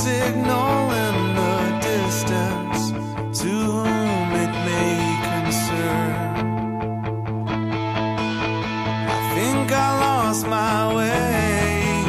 signal in the distance to whom it may concern. I think I lost my way,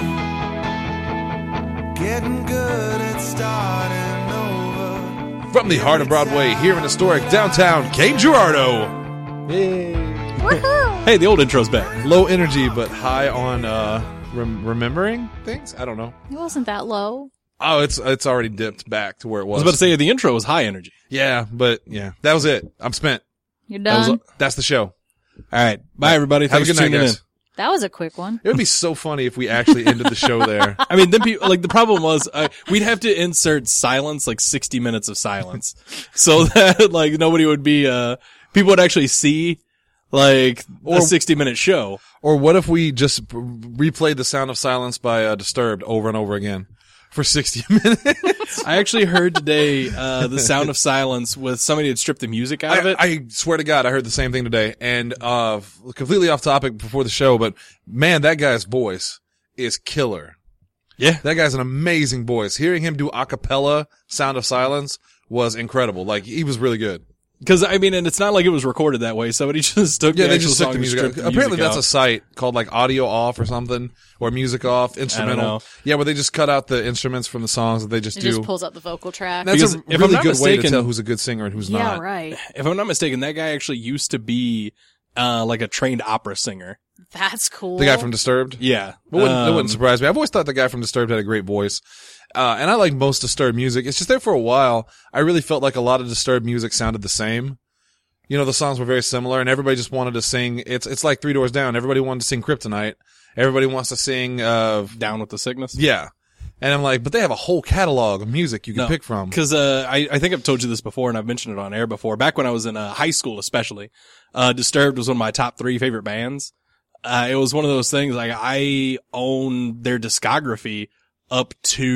getting good at starting over. From the heart of Broadway, here in historic downtown Cape Girardeau. Yay. Woohoo! Hey, the old intro's back. Low energy, but high on remembering things. I don't know. It wasn't that low. Oh, it's already dipped back to where it I was. was about to say the intro was high energy. Yeah, but yeah, that was it. I'm spent. You're done. That's the show. All right. Bye, everybody. Have a Thanks good for night, tuning in. guys. That was a quick one. It would be so funny if we actually ended the show there. I mean, then people, like, the problem was, we'd have to insert silence, like 60 minutes of silence. So that, like, nobody would be, people would actually see, like, a 60-minute show. Or what if we just replayed the sound of silence by Disturbed over and over again for 60 minutes? I actually heard today, the sound of silence with somebody had stripped the music out of it. I swear to God, I heard the same thing today. And, completely off topic before the show, but man, that guy's voice is killer. Yeah. That guy's an amazing voice. Hearing him do a cappella Sound of Silence was incredible. Like, he was really good. Cause, I mean, and it's not like it was recorded that way. Somebody just took the Yeah, they actual just song took the and music stripped out. the Apparently music that's out. a site called like Audio Off or something, or Music Off, instrumental. know. Yeah, where they just cut out the instruments from the songs that they just It do. just pulls up the vocal track. That's Because a if I'm really not good way to mistaken- tell who's a good singer and who's yeah, not. right. If I'm not mistaken, that guy actually used to be, like a trained opera singer. That's cool. The guy from Disturbed? Yeah. That wouldn't surprise me. I've always thought the guy from Disturbed had a great voice. And I like most Disturbed music. It's just there for a while. I really felt like a lot of Disturbed music sounded the same. You know, the songs were very similar and everybody just wanted to sing. It's like Three Doors Down. Everybody wanted to sing Kryptonite. Everybody wants to sing, Down with the Sickness. yeah. And I'm like, but they have a whole catalog of music you can pick from. Cause, I think I've told you this before and I've mentioned it on air before. Back when I was in high school, especially, Disturbed was one of my top 3 favorite bands. It was one of those things, like, I own their discography up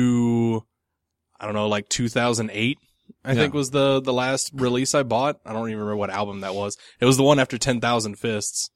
to, I don't know, like 2008. I think was the last release I bought. I don't even remember what album that was. It was the one after 10,000 Fists.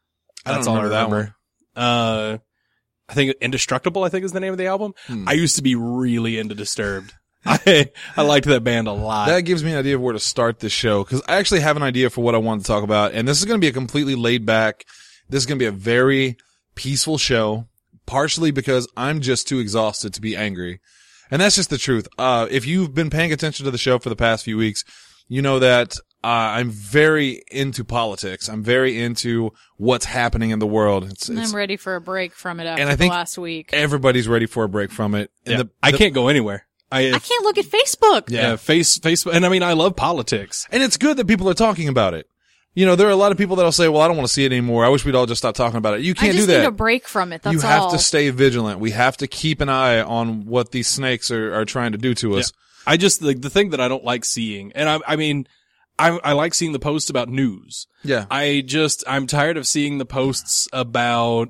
I That's don't all remember that remember. I think Indestructible, I think is the name of the album. I used to be really into Disturbed. I liked that band a lot. That gives me an idea of where to start this show, because I actually have an idea for what I wanted to talk about, and this is going to be a completely laid back, this is going to be a very peaceful show, partially because I'm just too exhausted to be angry. And that's just the truth. If you've been paying attention to the show for the past few weeks, you know that I'm very into politics. I'm very into what's happening in the world. I'm ready for a break from it after and I the think last week. everybody's ready for a break from it. And Yeah. I can't go anywhere. I can't look at Facebook. Yeah, Facebook, and I mean, I love politics. And it's good that people are talking about it. You know, there are a lot of people that'll say, well, I don't want to see it anymore. I wish we'd all just stop talking about it. You can't I just do that. need a break from it. That's You have all. to stay vigilant. We have to keep an eye on what these snakes are trying to do to us. I just, like, the thing that I don't like seeing, and I mean, I like seeing the posts about news. Yeah. I'm tired of seeing the posts about,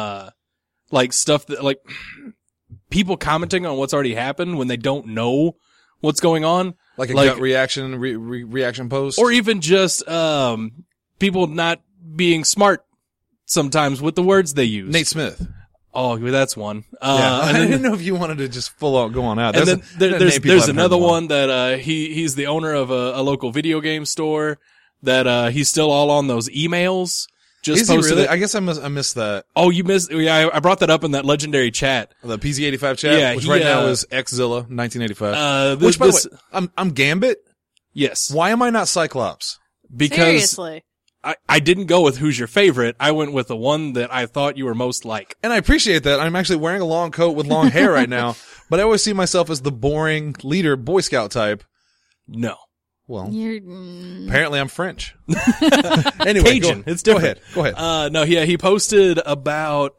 like stuff that, like, people commenting on what's already happened when they don't know what's going on. Like a gut reaction, reaction post. Or even just, people not being smart sometimes with the words they use. Nate Smith. Oh, that's one. Yeah. And I then, didn't know if you wanted to just full on go on out. and then there's haven't another heard one that, he's the owner of a local video game store that, he's still all on those emails. Just Is he posted really? it. I guess I missed that. Oh, you missed, yeah, I brought that up in that legendary chat. The PZ85 chat, Yeah, which he, right now is Xzilla 1985. This, Which, by the way, I'm Gambit. yes, Why am I not Cyclops? because Seriously. I didn't go with who's your favorite. I went with the one that I thought you were most like. And I appreciate that. I'm actually wearing a long coat with long hair right now, but I always see myself as the boring leader, Boy Scout type. No. Well, You're, apparently I'm French. Anyway, Cajun. Go It's different. ahead. Go ahead. No, yeah, he posted about,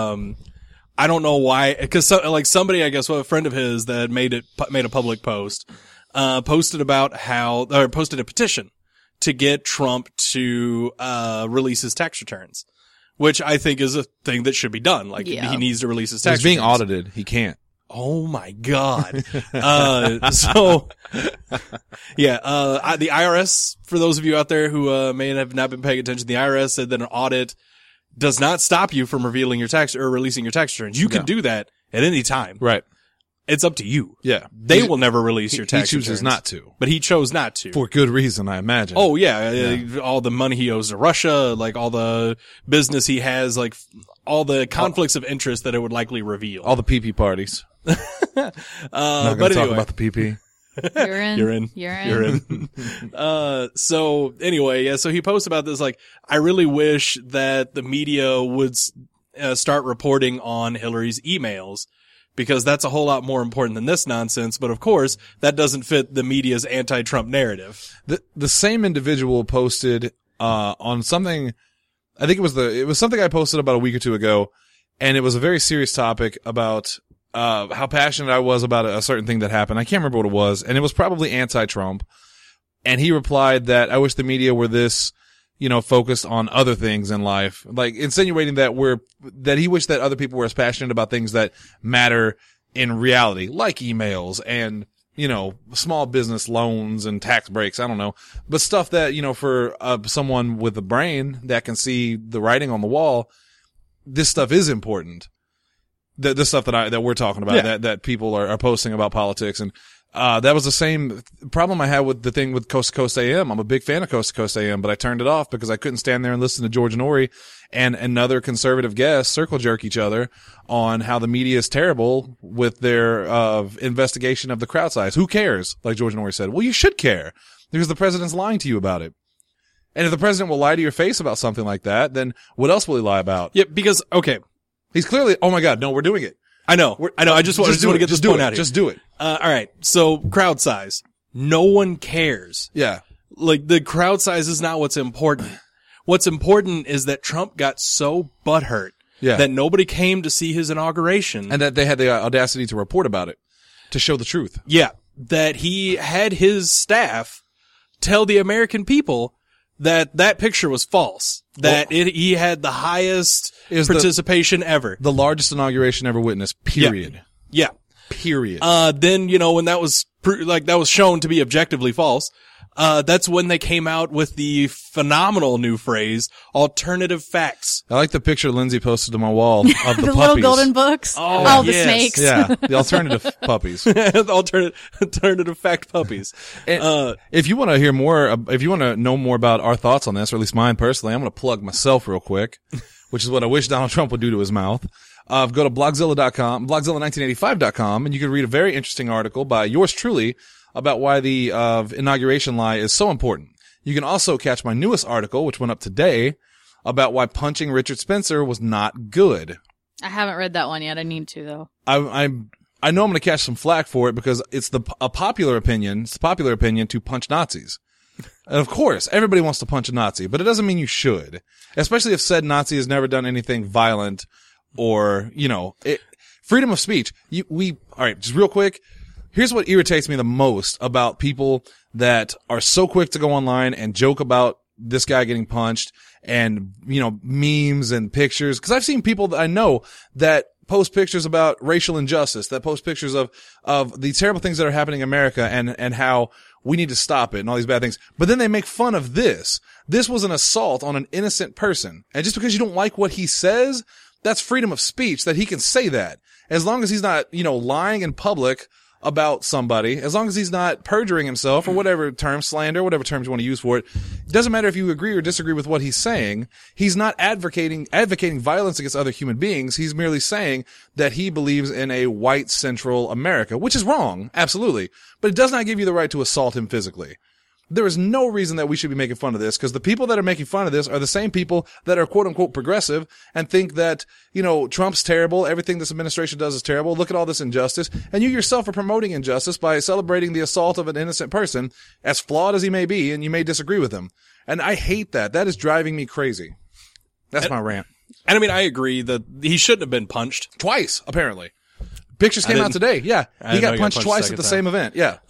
I don't know why, cause somebody, I guess, well, a friend of his that made a public post, posted about posted a petition to get Trump to, release his tax returns, which I think is a thing that should be done. Like, Yeah. he needs to release his tax He's being returns. audited. He can't. Oh my God. Yeah, the IRS, for those of you out there who, may have not been paying attention, the IRS said that an audit does not stop you from revealing your tax or releasing your tax returns. You can No. do that at any time. Right. It's up to you. Yeah. They will never release your He tax chooses returns. not to. But he chose not to. For good reason, I imagine. Oh yeah, all the money he owes to Russia, like all the business he has, like all the conflicts of interest that it would likely reveal. All the PP parties. Not but going to talk anyway, about the PP. You're in. You're in. You're in. You're in. So anyway, yeah, so he posts about this, like, I really wish that the media would start reporting on Hillary's emails, because that's a whole lot more important than this nonsense. But of course, that doesn't fit the media's anti-Trump narrative. The same individual posted, on something, I think it was something I posted about a week or two ago, and it was a very serious topic about, how passionate I was about a certain thing that happened. I can't remember what it was, and it was probably anti-Trump. And he replied that I wish the media were this, focused on other things in life, like insinuating that he wished that other people were as passionate about things that matter in reality, like emails and, small business loans and tax breaks. I don't know, but stuff that, for someone with a brain that can see the writing on the wall, this stuff is important. The stuff that we're talking about, that people are posting about politics. And, that was the same problem I had with the thing with Coast to Coast AM. I'm a big fan of Coast to Coast AM, but I turned it off because I couldn't stand there and listen to George Norrie and another conservative guest circle jerk each other on how the media is terrible with their, investigation of the crowd size. Who cares? Like George Norrie said. Well, you should care because the president's lying to you about it. And if the president will lie to your face about something like that, then what else will he lie about? Yeah, because, okay. He's clearly, oh my God, no, we're doing it. I know. I just want to get this point out here. Just do it. All right. So crowd size. No one cares. Yeah. Like, the crowd size is not what's important. What's important is that Trump got so butthurt that nobody came to see his inauguration. And that they had the audacity to report about it, to show the truth. Yeah. That he had his staff tell the American people that picture was false. That he had the highest participation ever. The largest inauguration ever witnessed, period. Yeah. Period. Then, when that was shown to be objectively false, that's when they came out with the phenomenal new phrase, alternative facts. I like the picture Lindsay posted to my wall of the puppies. The little golden books. Oh, the yes. snakes. Yeah, the alternative puppies. The alternative fact puppies. If you want to hear more, if you want to know more about our thoughts on this, or at least mine personally, I'm going to plug myself real quick, which is what I wish Donald Trump would do to his mouth. Go to blogzilla.com, blogzilla1985.com, and you can read a very interesting article by yours truly about why the inauguration lie is so important. You can also catch my newest article, which went up today, about why punching Richard Spencer was not good. I haven't read that one yet. I need to, though. I know I'm going to catch some flack for it because it's a popular opinion. It's the popular opinion to punch Nazis. And of course, everybody wants to punch a Nazi, but it doesn't mean you should, especially if said Nazi has never done anything violent or, freedom of speech. All right, just real quick. Here's what irritates me the most about people that are so quick to go online and joke about this guy getting punched and, memes and pictures. Cause I've seen people that I know that post pictures about racial injustice, that post pictures of the terrible things that are happening in America and how we need to stop it and all these bad things. But then they make fun of this. This was an assault on an innocent person. And just because you don't like what he says, that's freedom of speech, that he can say that. As long as he's not, lying in public about somebody, as long as he's not perjuring himself or whatever term, slander, whatever terms you want to use for it. It doesn't matter if you agree or disagree with what he's saying. He's not advocating violence against other human beings. He's merely saying that he believes in a white central America, which is wrong. Absolutely. But it does not give you the right to assault him physically. There is no reason that we should be making fun of this because the people that are making fun of this are the same people that are quote unquote progressive and think that, Trump's terrible. Everything this administration does is terrible. Look at all this injustice. And you yourself are promoting injustice by celebrating the assault of an innocent person, as flawed as he may be, and you may disagree with him. And I hate that. That is driving me crazy. That's my rant. And I agree that he shouldn't have been punched. Twice, apparently. Pictures came out today. Yeah. He got punched twice at the same event. Yeah.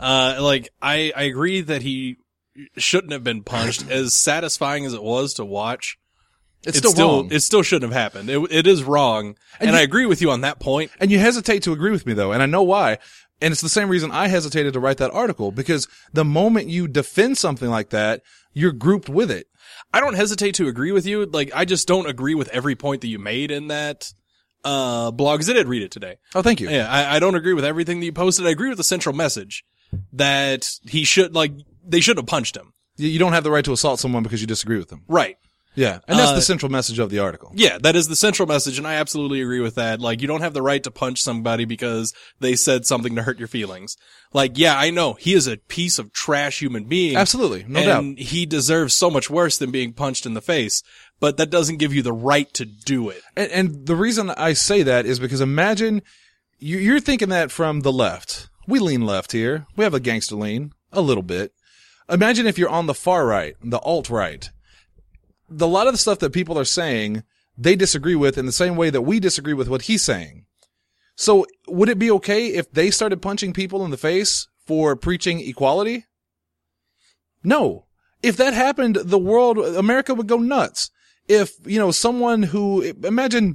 I agree that he shouldn't have been punched. As satisfying as it was to watch, it's still wrong. It still shouldn't have happened. It is wrong. And I agree with you on that point. And you hesitate to agree with me though, and I know why. And it's the same reason I hesitated to write that article, because the moment you defend something like that, you're grouped with it. I don't hesitate to agree with you. I just don't agree with every point that you made in that blog, 'cause I did read it today. Oh, thank you. Yeah, I don't agree with everything that you posted. I agree with the central message that they should have punched him. You don't have the right to assault someone because you disagree with them. Right. Yeah. And that's the central message of the article. Yeah, that is the central message, and I absolutely agree with that. Like, you don't have the right to punch somebody because they said something to hurt your feelings. Like, yeah, I know, he is a piece of trash human being. Absolutely. No doubt. And he deserves so much worse than being punched in the face, but that doesn't give you the right to do it. And the reason I say that is because imagine you're thinking that from the left. We lean left here. We have a gangster lean a little bit. Imagine if you're on the far right, the alt-right. A lot of the stuff that people are saying, they disagree with in the same way that we disagree with what he's saying. So would it be okay if they started punching people in the face for preaching equality? No. If that happened, America would go nuts. If, someone who, imagine,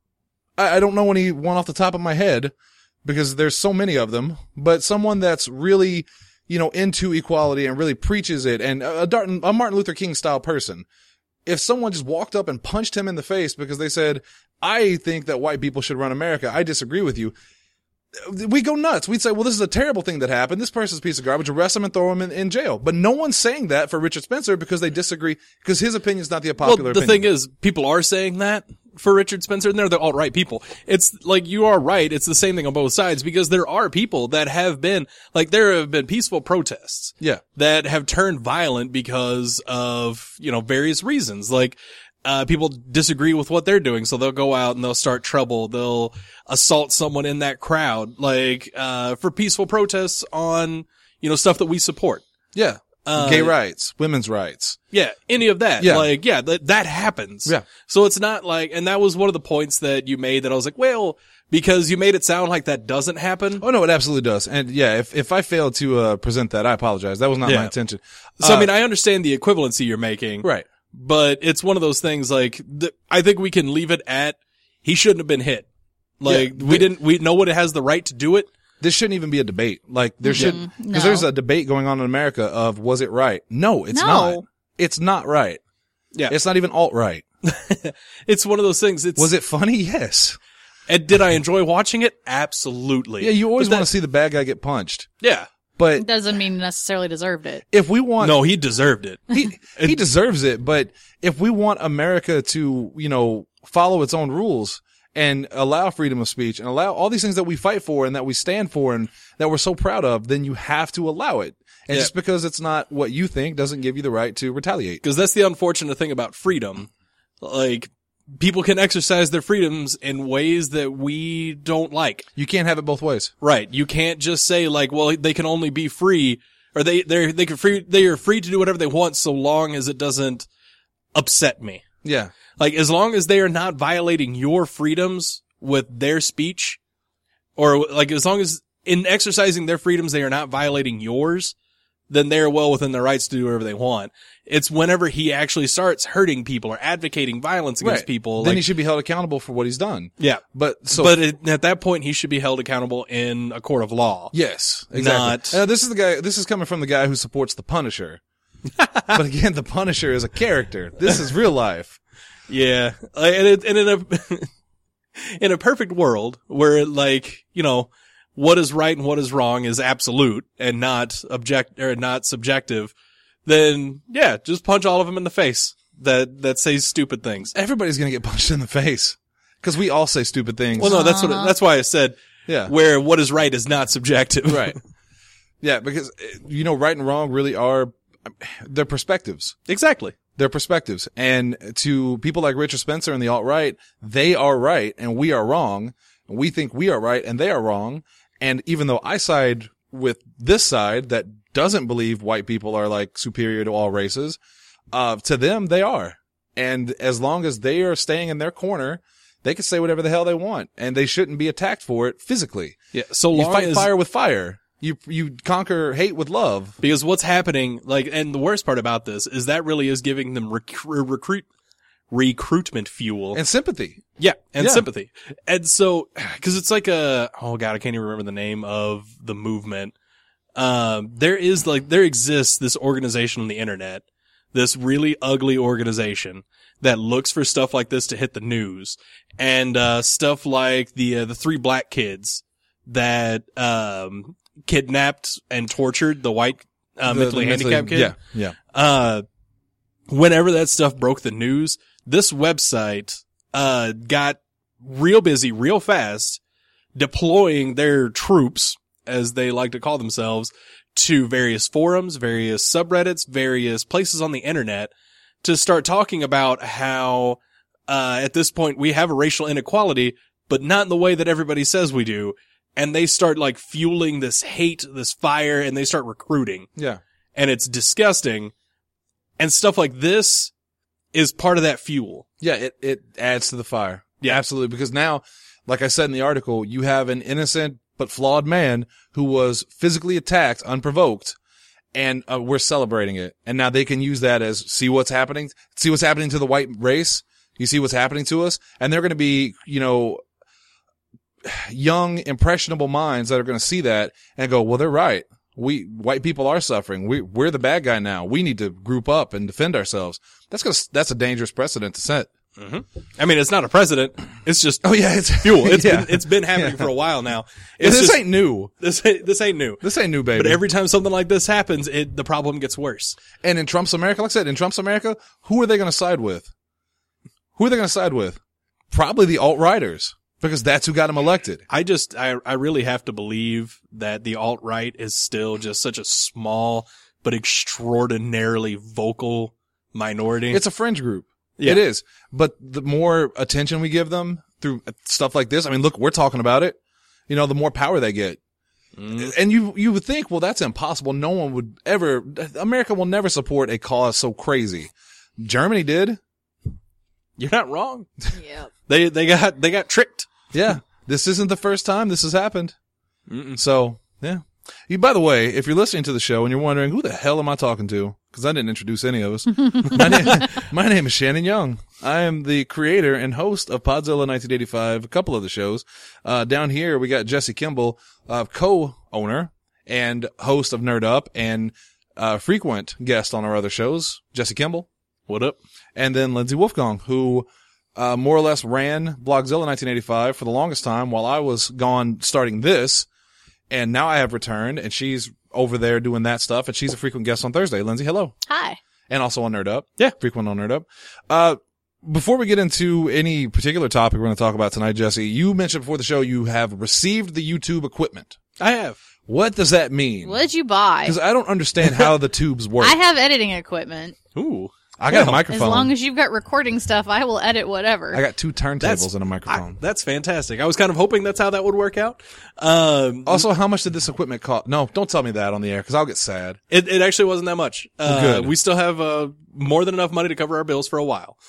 I don't know anyone off the top of my head because there's so many of them, but someone that's really, into equality and really preaches it, and a Martin Luther King style person. If someone just walked up and punched him in the face because they said, I think that white people should run America, I disagree with you, we go nuts. We'd say, well, this is a terrible thing that happened. This person's a piece of garbage. Arrest him and throw him in jail. But no one's saying that for Richard Spencer because they disagree, because his opinion's not the popular opinion. Thing is, people are saying that for Richard Spencer, and they're the alt-right people. It's like, you are right. It's the same thing on both sides, because there are people that have been, like, there have been peaceful protests. Yeah. That have turned violent because of, various reasons. Like, people disagree with what they're doing, so they'll go out and they'll start trouble. They'll assault someone in that crowd, like, for peaceful protests on, stuff that we support. Yeah. Gay rights, women's rights. Yeah, any of that. Yeah. Like, yeah, that happens. Yeah. So it's not like, and that was one of the points that you made that I was like, well, because you made it sound like that doesn't happen. Oh, no, it absolutely does. And yeah, if I failed to, present that, I apologize. That was not my intention. So, I understand the equivalency you're making. Right. But it's one of those things, like, I think we can leave it at, he shouldn't have been hit. Like, we know what has the right to do it. This shouldn't even be a debate. Like, there should, because there's a debate going on in America of, was it right? No, it's not. It's not right. Yeah. It's not even alt-right. It's one of those things. Was it funny? Yes. And did I enjoy watching it? Absolutely. Yeah, you always want to see the bad guy get punched. Yeah. But it doesn't mean he necessarily deserved it. if we want, No, he deserved it. he deserves it. But if we want America to, follow its own rules and allow freedom of speech and allow all these things that we fight for and that we stand for and that we're so proud of, then you have to allow it. And just because it's not what you think doesn't give you the right to retaliate. Because that's the unfortunate thing about freedom. Like, people can exercise their freedoms in ways that we don't like. You can't have it both ways. Right. You can't just say, like, well, they can only be free, or they are free to do whatever they want so long as it doesn't upset me. Yeah. Like, as long as they are not violating your freedoms with their speech, or like, as long as in exercising their freedoms they are not violating yours, then they're well within their rights to do whatever they want. It's whenever he actually starts hurting people or advocating violence against people. Then he should be held accountable for what he's done. Yeah. But at that point, he should be held accountable in a court of law. Yes, exactly. This is coming from the guy who supports the Punisher. But again, the Punisher is a character. This is real life. Yeah. And in a perfect world where, like, what is right and what is wrong is absolute and not subjective, then yeah, just punch all of them in the face that say stupid things. Everybody's going to get punched in the face because we all say stupid things. Well, no, that's why I said, where what is right is not subjective. Right. Yeah. Because, right and wrong really they're perspectives. Exactly. They're perspectives. And to people like Richard Spencer and the alt-right, they are right and we are wrong. We think we are right and they are wrong. And even though I side with this side that doesn't believe white people are like superior to all races, to them, they are. And as long as they are staying in their corner, they can say whatever the hell they want and they shouldn't be attacked for it physically. Yeah. So long you fight as fire with fire. You conquer hate with love. Because what's happening, like, and the worst part about this is that really is giving them recruitment fuel and sympathy. Yeah. And sympathy. And so, cause it's like oh God, I can't even remember the name of the movement. There exists this organization on the internet this really ugly organization that looks for stuff like this to hit the news, and stuff like the 3 black kids that kidnapped and tortured the white mentally handicapped kid. Yeah. Whenever that stuff broke the news, this website got real busy real fast deploying their troops, as they like to call themselves, to various forums, various subreddits, various places on the internet to start talking about how at this point we have a racial inequality, but not in the way that everybody says we do. And they start like fueling this hate, this fire, and they start recruiting. Yeah. And it's disgusting. And stuff like this is part of that fuel. Yeah, it adds to the fire. Yeah. Absolutely. Because now, like I said in the article, you have an innocent but flawed man who was physically attacked unprovoked, and we're celebrating it. And now they can use that as, see what's happening to the white race. You see what's happening to us? And they're going to be, young, impressionable minds that are going to see that and go, well, they're right. White people are suffering. We're the bad guy now. We need to group up and defend ourselves. That's a dangerous precedent to set. Mm-hmm. I mean, it's not a precedent. It's just, it's fuel. It's been happening for a while now. This ain't new. This ain't new. This ain't new, baby. But every time something like this happens, the problem gets worse. And in Trump's America, like I said, who are they going to side with? Probably the alt-righters. Because that's who got him elected. I really have to believe that the alt-right is still just such a small but extraordinarily vocal minority. It's a fringe group. Yeah. It is. But the more attention we give them through stuff like this, I mean, look, we're talking about it. The more power they get. And you would think, well, that's impossible. No one would ever, America will never support a cause so crazy. Germany did. You're not wrong. Yep. They got tricked. Yeah. This isn't the first time this has happened. Mm-mm. So, yeah. By the way, if you're listening to the show and you're wondering, who the hell am I talking to? Because I didn't introduce any of us. My name is Shannon Young. I am the creator and host of Podzilla 1985, a couple of the shows. Down here, we got Jesse Kimball, co-owner and host of Nerd Up and frequent guest on our other shows. Jesse Kimball. What up? And then Lindsay Wolfgang, who more or less ran Blogzilla 1985 for the longest time while I was gone starting this. And now I have returned, and she's over there doing that stuff, and she's a frequent guest on Thursday. Lindsay, hello. Hi. And also on Nerd Up. Yeah. Frequent on Nerd Up. Before we get into any particular topic we're going to talk about tonight, Jesse, you mentioned before the show you have received the YouTube equipment. I have. What does that mean? What did you buy? Because I don't understand how the tubes work. I have editing equipment. Ooh. I got a As microphone. long as you've got recording stuff, I will edit whatever. I got 2 turntables and a microphone. That's fantastic. I was kind of hoping that's how that would work out. Also, how much did this equipment cost? No, don't tell me that on the air because I'll get sad. It actually wasn't that much. Good. We still have more than enough money to cover our bills for a while.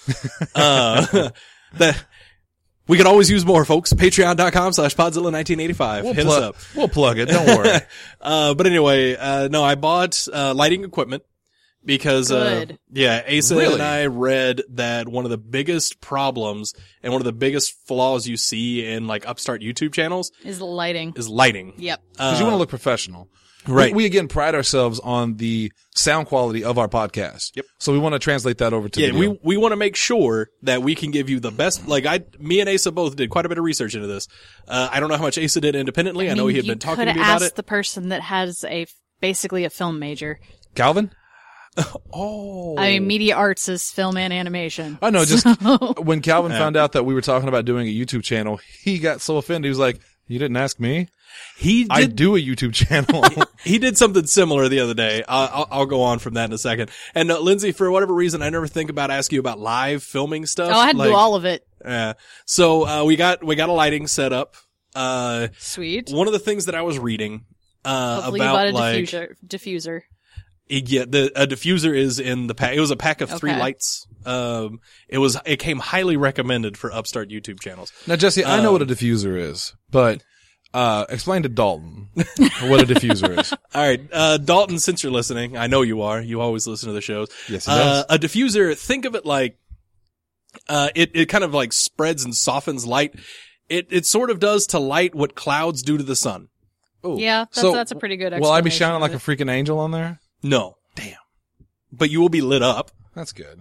That we can always use more, folks. Patreon.com/Podzilla1985. Hit us up. We'll plug it. Don't worry. But anyway, no, I bought lighting equipment. Because, Good. Asa Really? and I read that one of the biggest problems and one of the biggest flaws you see in like upstart YouTube channels Is the lighting. is lighting. Yep. Because you want to look professional. Right. We again pride ourselves on the sound quality of our podcast. Yep. So we want to translate that over to Yeah, video. we want to make sure that we can give you the best, me and Asa both did quite a bit of research into this. I don't know how much Asa did independently. I know he had been talking to me about asked it. the person that has basically a film major. Calvin? Oh. I mean, media arts is film and animation. I know, just when Calvin found out that we were talking about doing a YouTube channel, he got so offended. He was like, you didn't ask me? I do a YouTube channel. He did something similar the other day. I'll go on from that in a second. And Lindsay, for whatever reason, I never think about asking you about live filming stuff. Oh, I had to do all of it. So we got a lighting set up. Sweet. One of the things that I was reading Hopefully about you bought a diffuser. a diffuser is in the pack. It was a pack of 3 Okay. lights. It came highly recommended for upstart YouTube channels. Now, Jesse, I know what a diffuser is, but explain to Dalton what a diffuser is. All right, Dalton, since you're listening, I know you are. You always listen to the shows. Yes, he does. A diffuser, think of it like, it kind of like spreads and softens light. It sort of does to light what clouds do to the sun. Ooh. Yeah, So, that's a pretty good explanation. Will I be shining of like a it. freaking angel on there? No. Damn. but you will be lit up. That's good.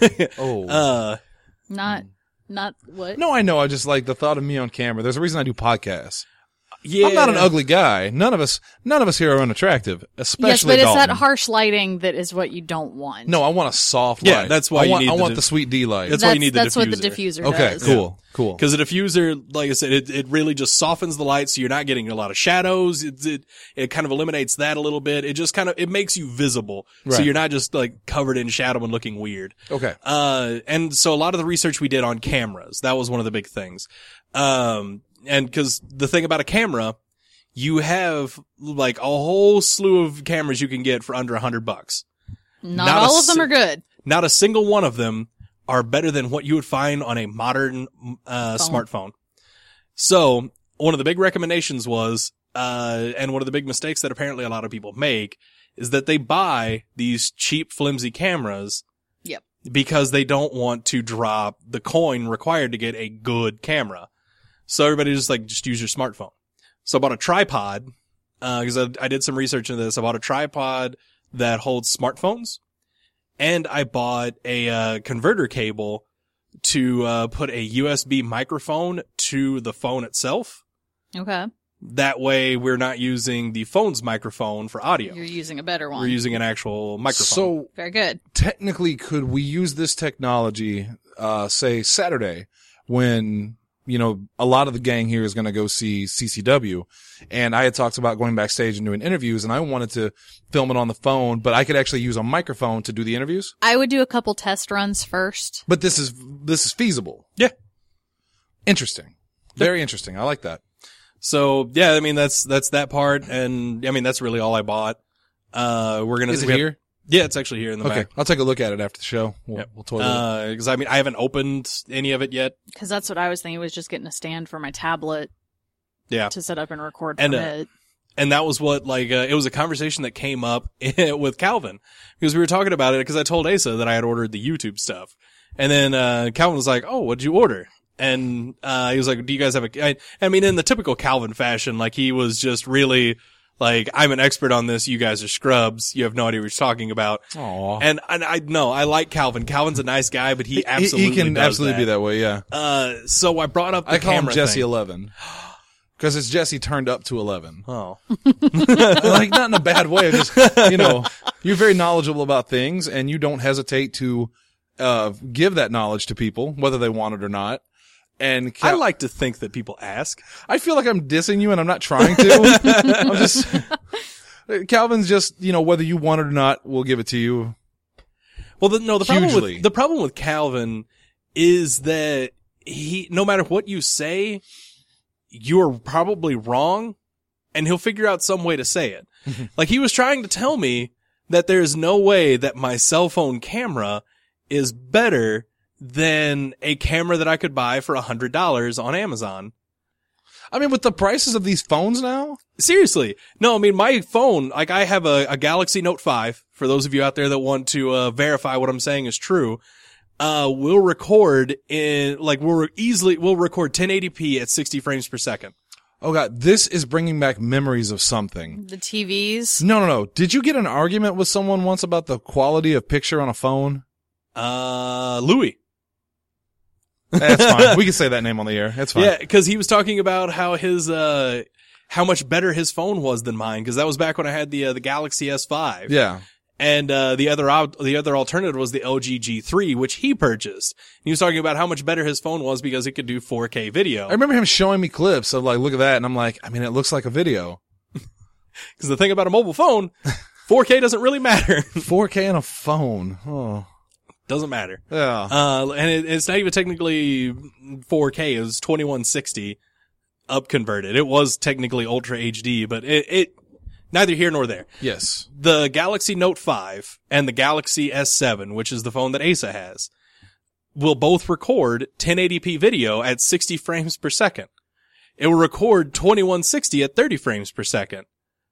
Oh. Not what? No, I know. I just like the thought of me on camera. There's a reason I do podcasts. Yeah. I'm not an ugly guy. None of us here are unattractive, especially Yes, but it's Dalton. that harsh lighting that is what you don't want. No, I want a soft Yeah, light. that's why I you want, need I the want the sweet D light. That's why you need the That's what the diffuser. diffuser Okay, does. cool. Because the diffuser, like I said, it really just softens the light, so you're not getting a lot of shadows. It kind of eliminates that a little bit. It just kind of, it makes you visible. So Right. you're not just like covered in shadow and looking weird. Okay. And so a lot of the research we did on cameras, that was one of the big things. And cause the thing about a camera, you have like a whole slew of cameras you can get for under $100. Not Not all a of them si- are good. Not a single one of them are better than what you would find on a modern smartphone. So one of the big recommendations was, and one of the big mistakes that apparently a lot of people make is that they buy these cheap, flimsy cameras. Yep. Because they don't want to drop the coin required to get a good camera. So everybody just use your smartphone. So I bought a tripod, cause I did some research into this. I bought a tripod that holds smartphones, and I bought a, converter cable to, put a USB microphone to the phone itself. Okay. That way we're not using the phone's microphone for audio. You're using a better one. We're using an actual microphone. So Very good. technically, could we use this technology, say Saturday, when, you know, a lot of the gang here is going to go see CCW, and I had talked about going backstage and doing interviews, and I wanted to film it on the phone, but I could actually use a microphone to do the interviews. I would do a couple test runs first. But this is feasible. Yeah. Interesting. Very interesting. I like that. So yeah, I mean, that's that part. And I mean, that's really all I bought. We're going to, Is it here? Yeah, it's actually here in the Okay. back. I'll take a look at it after the show. We'll toy with it. Cause I mean, I haven't opened any of it yet. Because that's what I was thinking, was just getting a stand for my tablet Yeah. to set up and record And, from it. And that was what, like, it was a conversation that came up with Calvin, because we were talking about it, because I told Asa that I had ordered the YouTube stuff. And then, Calvin was like, "Oh, what'd you order?" And, he was like, "Do you guys have I mean, in the typical Calvin fashion, like, he was just really, like, "I'm an expert on this. You guys are scrubs. You have no idea what you're talking about." Aw. And I know, I like Calvin. Calvin's a nice guy, but he absolutely He can does absolutely be that way, yeah. So I brought up the I call him camera Jesse thing. 11. Because it's Jesse turned up to 11. Oh. Like, not in a bad way. Just, you know, you're very knowledgeable about things, and you don't hesitate to give that knowledge to people, whether they want it or not. And I like to think that people ask. I feel like I'm dissing you, and I'm not trying to. I'm just Calvin's just, you know, whether you want it or not, we'll give it to you. Well, the Hugely. problem with Calvin is that no matter what you say, you're probably wrong, and he'll figure out some way to say it. Like, he was trying to tell me that there's no way that my cell phone camera is better than a camera that I could buy for $100 on Amazon. I mean, with the prices of these phones now, Seriously. No, I mean, my phone, like, I have a Galaxy Note 5, for those of you out there that want to verify what I'm saying is true. We'll record we'll record 1080p at 60 frames per second. oh god, this is bringing back memories of something. The TVs. No. Did you get an argument with someone once about the quality of picture on a phone? Louis. That's fine. We can say that name on the air. That's fine. Yeah, cause he was talking about how how much better his phone was than mine, cause that was back when I had the Galaxy S5. Yeah. And, the other alternative was the LG G3, which he purchased. He was talking about how much better his phone was because it could do 4K video. I remember him showing me clips of like, look at that. And I'm like, I mean, it looks like a video. Cause the thing about a mobile phone, 4K doesn't really matter. 4K on a phone. Oh, Doesn't matter. yeah. And it's not even technically 4K. It was 2160 up converted. It was technically Ultra HD, but it neither here nor there. Yes. The Galaxy Note 5 and the Galaxy S7, which is the phone that Asa has, will both record 1080p video at 60 frames per second. It will record 2160 at 30 frames per second.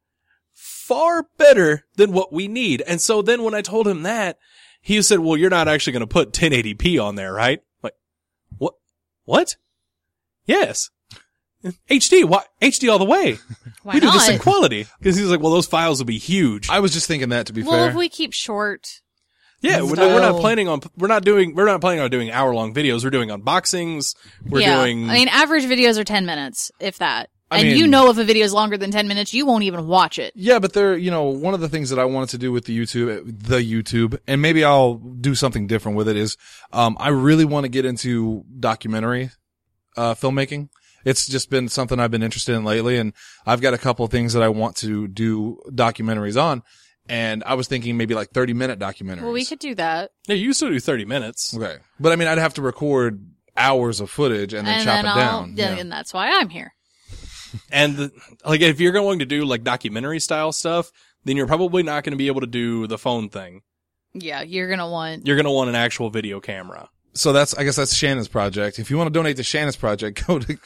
Far better than what we need. And so then when I told him that, he said, "Well, you're not actually going to put 1080p on there, right?" Like, what? Yes. HD, what? HD all the way. Why We do not? this in quality. Because he's like, well, those files will be huge. I was just thinking that, to be Well, fair. if we keep short Yeah, we're not planning on doing hour-long videos. We're doing unboxings. We're doing. I mean, average videos are 10 minutes, if that. I And mean- you know if a video is longer than 10 minutes, you won't even watch it. Yeah, but one of the things that I wanted to do with the YouTube, and maybe I'll do something different with it is, I really want to get into documentary, filmmaking. It's just been something I've been interested in lately, and I've got a couple of things that I want to do documentaries on, and I was thinking maybe like 30-minute documentaries. Well, we could do that. Yeah, you used to do 30 minutes. Okay. But I mean, I'd have to record hours of footage and then chop it down. Yeah, and that's why I'm here. And if you're going to do like documentary style stuff, then you're probably not going to be able to do the phone thing. Yeah, you're going to want... You're going to want an actual video camera. So I guess that's Shannon's project. If you want to donate to Shannon's project, go to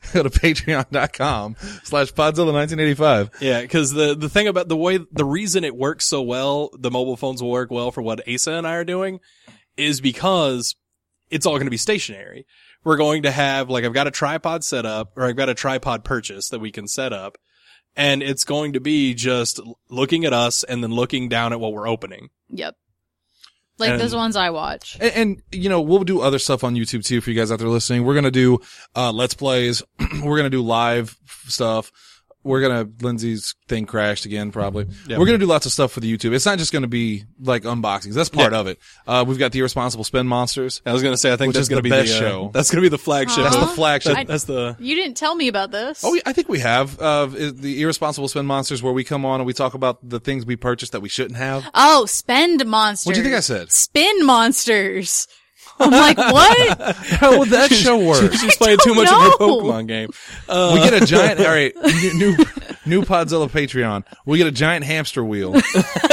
patreon.com/Podzilla1985. Yeah, because the thing about the reason it works so well, the mobile phones will work well for what Asa and I are doing, is because it's all going to be stationary. We're going to have, I've got a tripod set up, or I've got a tripod purchase that we can set up, and it's going to be just looking at us and then looking down at what we're opening. Yep. Like And- those ones I watch. And we'll do other stuff on YouTube too for you guys out there listening. We're going to do, Let's Plays. We're going to do live stuff. Lindsay's thing crashed again, probably. Yep. We're going to do lots of stuff for the YouTube. It's not just going to be like unboxings. That's part of it. We've got the Irresponsible Spin Monsters. I was going to say, I think Which that's is going to the be best show. That's going to be the flagship. That's the Uh-huh. flagship. That's the. You didn't tell me about this. Oh, I think we have, the Irresponsible Spin Monsters where we come on and we talk about the things we purchased that we shouldn't have. Oh, spend monsters. What do you think I said? Spin monsters. I'm like, what? How would that show work? She's playing too much of her Pokemon game. We get a giant, all right, new Podzilla Patreon. We get a giant hamster wheel. We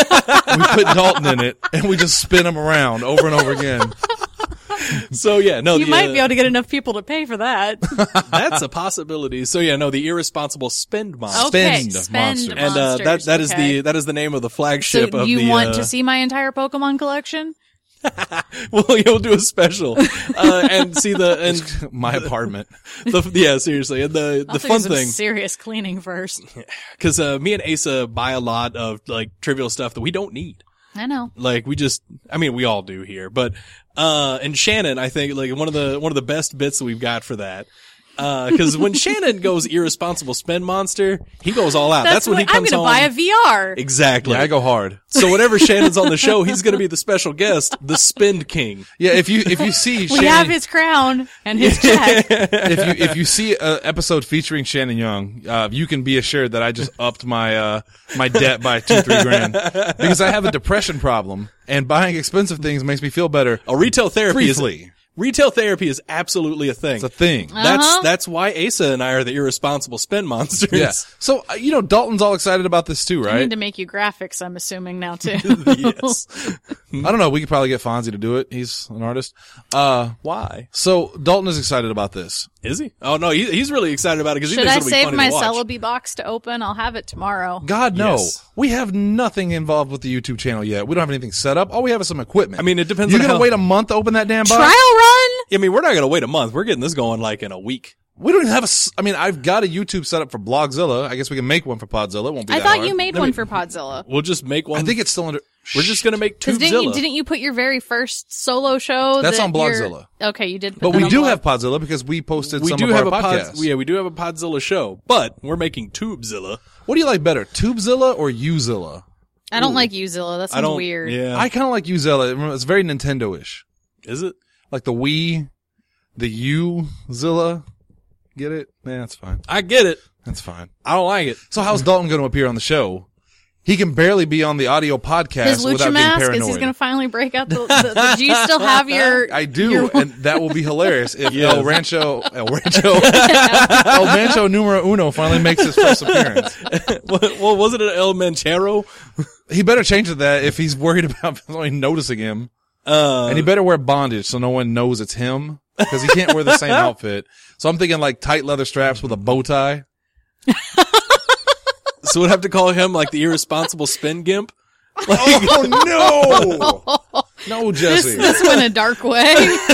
put Dalton in it and we just spin him around over and over again. So yeah, no, You might be able to get enough people to pay for that. that's a possibility. So yeah, no, the Irresponsible Spend Monster. Okay, Spend spend monsters. And monsters. that is okay. that is the name of the So flagship of you the. want to see my entire Pokemon collection? Well, you'll do a special, and see My apartment. yeah, seriously, and the I'll do fun some thing, serious cleaning first. because me and Asa buy a lot of trivial stuff that we don't need. I know. We all do here, but and Shannon, I think one of the best bits that we've got for that. Cause when Shannon goes Irresponsible Spend Monster, he goes all out. That's when he comes I'm home. gonna buy a VR. Exactly. Yeah, I go hard. So whenever Shannon's on the show, he's going to be the special guest, the Spend King. Yeah, if you see We Shannon, have his crown and his check. if you see an episode featuring Shannon Young, you can be assured that I just upped my my debt by $2-3 grand because I have a depression problem and buying expensive things makes me feel better. Retail therapy is absolutely a thing. It's a thing. That's why Asa and I are the Irresponsible Spend Monsters. Yeah. So Dalton's all excited about this too, I right? need to make you graphics, I'm assuming now too. Yes. I don't know. We could probably get Fonzie to do it. He's an artist. Why? So Dalton is excited about this. Is he? Oh no, he's really excited about it because he Should thinks I it'll be save funny my to watch. Celebi box to open? I'll have it tomorrow. God, no. Yes. We have nothing involved with the YouTube channel yet. We don't have anything set up. All we have is some equipment. I mean, it depends You're on going to how- wait a month to open that damn box? Trial run? I mean, we're not going to wait a month. We're getting this going in a week. We don't even have I've got a YouTube set up for Blogzilla. I guess we can make one for Podzilla. It won't be I that thought hard. you made one for Podzilla. We'll just make one. I think it's still under. we're just going to make Because Tubezilla. didn't you put your very first solo show? That's that on Blogzilla. Okay, you did. Put But that we on do Blog- have Podzilla because we posted we some do of have our a podcasts. we do have a Podzilla show, but we're making Tubezilla. What do you like better, Tubezilla or Uzilla? I don't like Uzilla. That I sounds don't. weird. Yeah. I kind of like Uzilla. It's very Nintendo-ish. Is it? Like the Wii, the Uzilla. Get it? Man, that's fine. I get it. That's fine. I don't like it. So how's Dalton going to appear on the show? He can barely be on the audio podcast His without lucha being mask paranoid. is he's going to finally break out the do you still have your? I do, your- and that will be hilarious if Yes. El Rancho Numero Uno finally makes his first appearance. Well, was it an El Manchero? He better change to that if he's worried about somebody noticing him. And he better wear bondage so no one knows it's him because he can't wear the same outfit. So I'm thinking like tight leather straps with a bow tie. So we'd have to call him like the Irresponsible Spin Gimp. Oh no! No, Jesse. This went a dark way.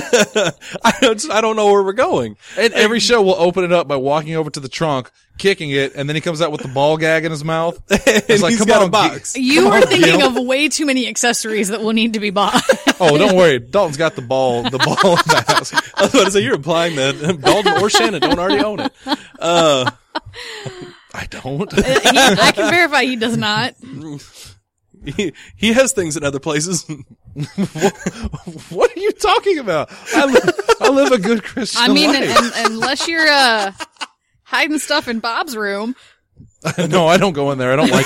I don't know where we're going. And every show will open it up by walking over to the trunk, kicking it, and then he comes out with the ball gag in his mouth. It's like, he's come got on, a box. You Come are on, thinking Gil. of way too many accessories that will need to be bought. Oh, don't worry. Dalton's got the ball in the house. I was about to say, you're implying that Dalton or Shannon don't already own it. I don't. I can verify he does not. He has things in other places. What are you talking about? I live a good Christian I mean, life. unless you're hiding stuff in Bob's room. No, I don't go in there. I don't like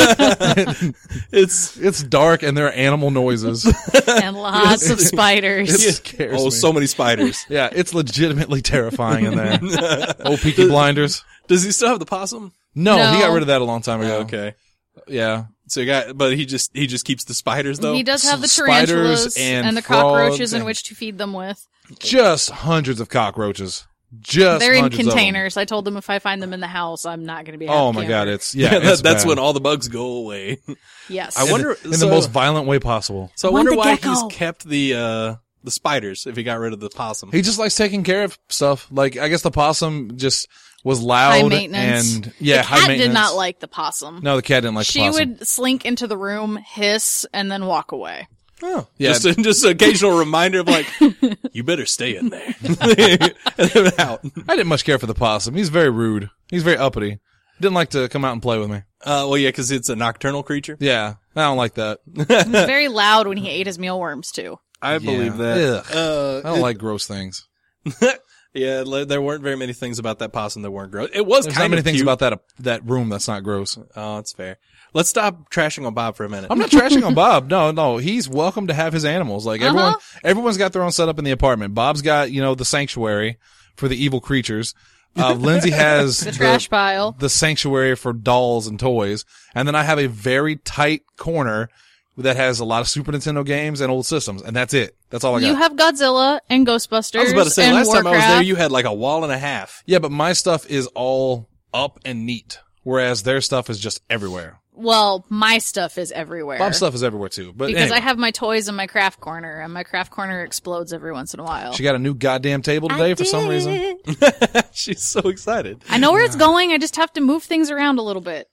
it in there. It's dark and there are animal noises. And lots of spiders. It scares me. so many spiders. Yeah, it's legitimately terrifying in there. Oh, Peaky Blinders. Does he still have the possum? No, No. he got rid of that a long time ago. Okay. Yeah. So but he just keeps the spiders though. He does have the Spiders tarantulas and and the cockroaches frogs in and- which to feed them with. Just hundreds of cockroaches. Just They're in hundreds of them. containers. I told them if I find them in the house, I'm not going to be. Oh my God, it's Yeah, it's that's bad. when all the bugs go away. Yes. I wonder in the most violent way possible. So I Want wonder the why gecko. he's kept the spiders if he got rid of the possum. He just likes taking care of stuff. Like, I guess the possum just was loud High maintenance. and yeah, the high cat maintenance. did not like the possum. No, the cat didn't like She the possum. would slink into the room, hiss, and then walk away. Oh, Yeah. just an occasional reminder of like, you better stay in there. And then out. I didn't much care for the possum. He's very rude. He's very uppity. Didn't like to come out and play with me. Well, yeah, because it's a nocturnal creature. Yeah, I don't like that. He was very loud when he ate his mealworms too. I believe Yeah. that. Ugh. I don't like gross things. Yeah, there weren't very many things about that possum that weren't gross. It was There's kind not many of things cute. about that room that's not gross. Oh, that's fair. Let's stop trashing on Bob for a minute. I'm not trashing on Bob. No. He's welcome to have his animals. Like everyone's got their own setup in the apartment. Bob's got, the sanctuary for the evil creatures. Lindsay has The trash pile. the sanctuary for dolls and toys. And then I have a very tight corner that has a lot of Super Nintendo games and old systems. And that's it. That's all I got. You have Godzilla and Ghostbusters. I was about to say, and last time I was there, Warcraft. you had like a wall and a half. Yeah, but my stuff is all up and neat. Whereas their stuff is just everywhere. Well, my stuff is everywhere. Bob's stuff is everywhere too. But Because anyway, I have my toys in my craft corner, and my craft corner explodes every once in a while. she got a new goddamn table today for some reason. She's so excited. I know where it's going. I just have to move things around a little bit.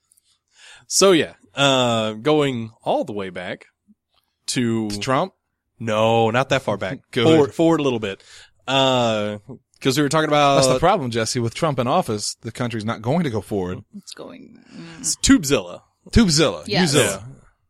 So yeah, going all the way back to Trump? no, not that far back. Good. Forward a little bit. Because we were talking about That's the problem, Jesse. With Trump in office, the country's not going to go forward. It's going. Tubezilla. Tubezilla. Yes. Uzilla.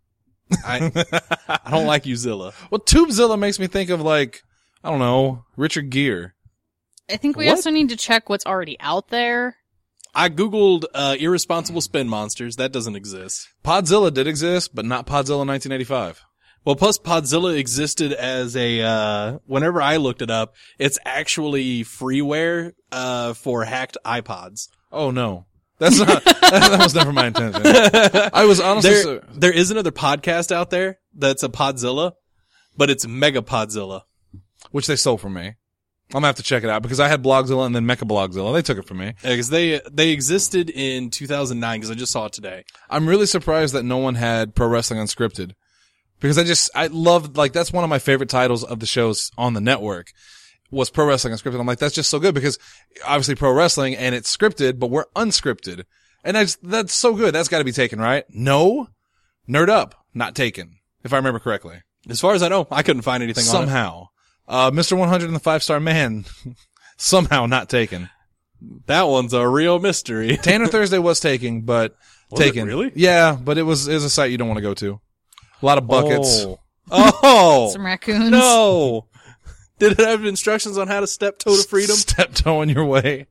I don't like Uzilla. Well, Tubezilla makes me think of like, I don't know, Richard Gere. I think we What? also need to check what's already out there. I googled irresponsible spin monsters. That doesn't exist. Podzilla did exist, but not Podzilla 1985. Well, plus Podzilla existed as a, whenever I looked it up, it's actually freeware, for hacked iPods. Oh no. That's not, that was never my intention. I was honestly, There is another podcast out there that's a Podzilla, but it's Mega Podzilla. which they stole from me. I'm gonna have to check it out because I had Blogzilla and then Mecha Blogzilla. They took it from me. Yeah, cause they existed in 2009 cause I just saw it today. I'm really surprised that no one had Pro Wrestling Unscripted because I loved, like, that's one of my favorite titles of the shows on the network was Pro Wrestling Unscripted. I'm like, that's just so good because obviously pro wrestling and it's scripted, but we're unscripted. And that's so good. That's gotta be taken, right? No. Nerd Up, not taken, if I remember correctly. As far as I know, I couldn't find anything on it. Somehow. Mr. 100 and the 5-Star Man, somehow not taken. That one's a real mystery. Tanner Thursday was taken, but Was it taken. really? Yeah, but it was a site you don't want to go to. A lot of buckets. Oh. Some raccoons. No. Did it have instructions on how to step toe to freedom? Step toe in your way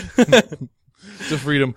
to freedom.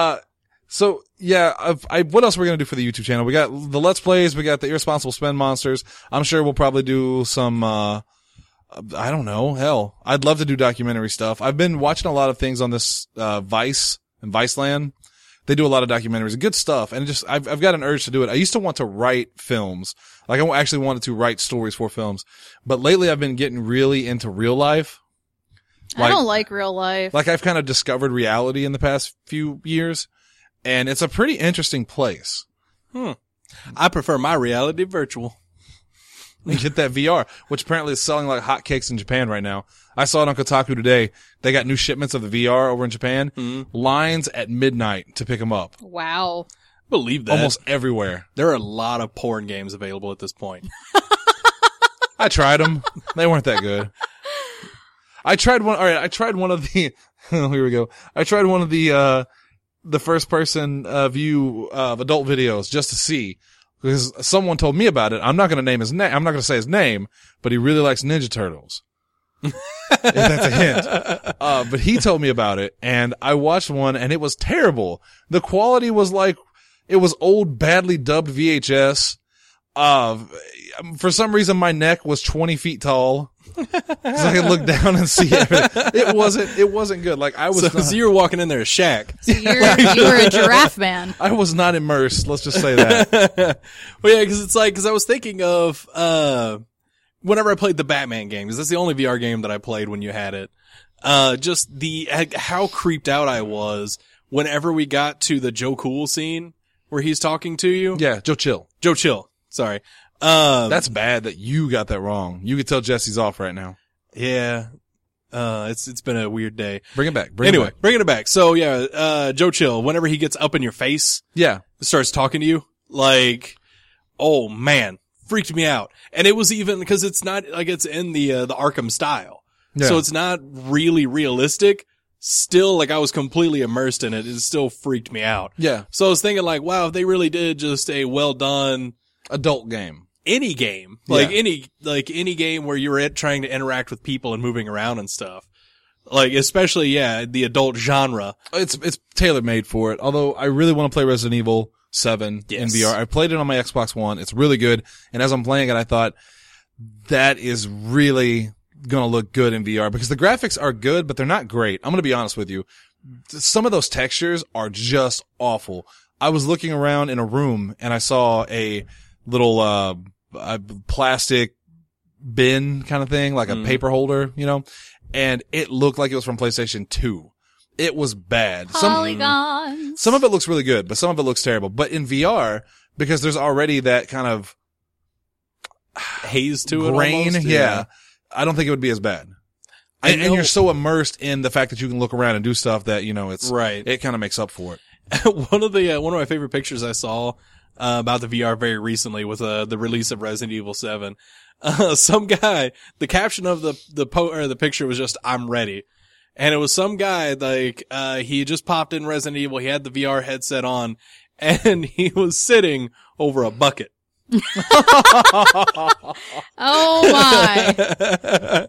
So yeah, what else are we going to do for the YouTube channel? We got the Let's Plays. We got the Irresponsible Spend Monsters. I'm sure we'll probably do some, I don't know. Hell, I'd love to do documentary stuff. I've been watching a lot of things on this, Vice and Viceland. They do a lot of documentaries, good stuff. And I've got an urge to do it. I used to want to write films. Like I actually wanted to write stories for films. But lately I've been getting really into real life. I don't like real life. Like I've kind of discovered reality in the past few years. And it's a pretty interesting place. I prefer my reality virtual. and get that VR, which apparently is selling like hotcakes in Japan right now. I saw it on Kotaku today. They got new shipments of the VR over in Japan. Lines at midnight to pick them up. Wow. Believe that. Almost everywhere. There are a lot of porn games available at this point. I tried them. They weren't that good. I tried one. All right. I tried one of the, here we go. I tried one of the first person, view of adult videos just to see. Because someone told me about it. I'm not going to name his name. I'm not going to say his name, but he really likes Ninja Turtles. If that's a hint. But he told me about it and I watched one and it was terrible. The quality was like, it was old, badly dubbed VHS. For some reason my neck was 20 feet tall. Cause I could look down and see everything. It wasn't good. Like I was so you were walking in there as Shaq. So you were a giraffe man. I was not immersed. Let's just say that. Well, yeah, cause I was thinking of, whenever I played the Batman game, cause that's the only VR game that I played when you had it. Just how creeped out I was whenever we got to the Joe Cool scene where he's talking to you. Yeah. Joe Chill. Joe Chill. Sorry. That's bad that you got that wrong. You could tell Jesse's off right now. Yeah. It's been a weird day. Bring it back. Bringing it back. So yeah, Joe Chill, whenever he gets up in your face, Yeah. starts talking to you, like, oh man, freaked me out. And it was even, cause it's not, like it's in the Arkham style. Yeah. So it's not really realistic. Still, like I was completely immersed in it. It still freaked me out. Yeah. So I was thinking like, wow, if they really did just a well done Adult game. any game, like any game where you're trying to interact with people and moving around and stuff. Like, especially, the adult genre. It's tailor made for it. Although I really want to play Resident Evil 7 in Yes. VR. I played it on my Xbox One. It's really good. And as I'm playing it, I thought that is really going to look good in VR because the graphics are good, but they're not great. I'm going to be honest with you. Some of those textures are just awful. I was looking around in a room and I saw a little, plastic bin kind of thing, like a paper holder, you know, and it looked like it was from PlayStation 2. It was bad. Polygons. Some of it looks really good, but some of it looks terrible. But in VR, because there's already that kind of Haze to it grain, almost. yeah, I don't think it would be as bad. And you're so immersed in the fact that you can look around and do stuff that, you know, it's, Right. it kind of makes up for it. one of my favorite pictures I saw, about the VR very recently was, the release of Resident Evil 7. Some guy, the caption of the picture was just, I'm ready. And it was some guy, like, he just popped in Resident Evil, he had the VR headset on, and he was sitting over a bucket. Oh my.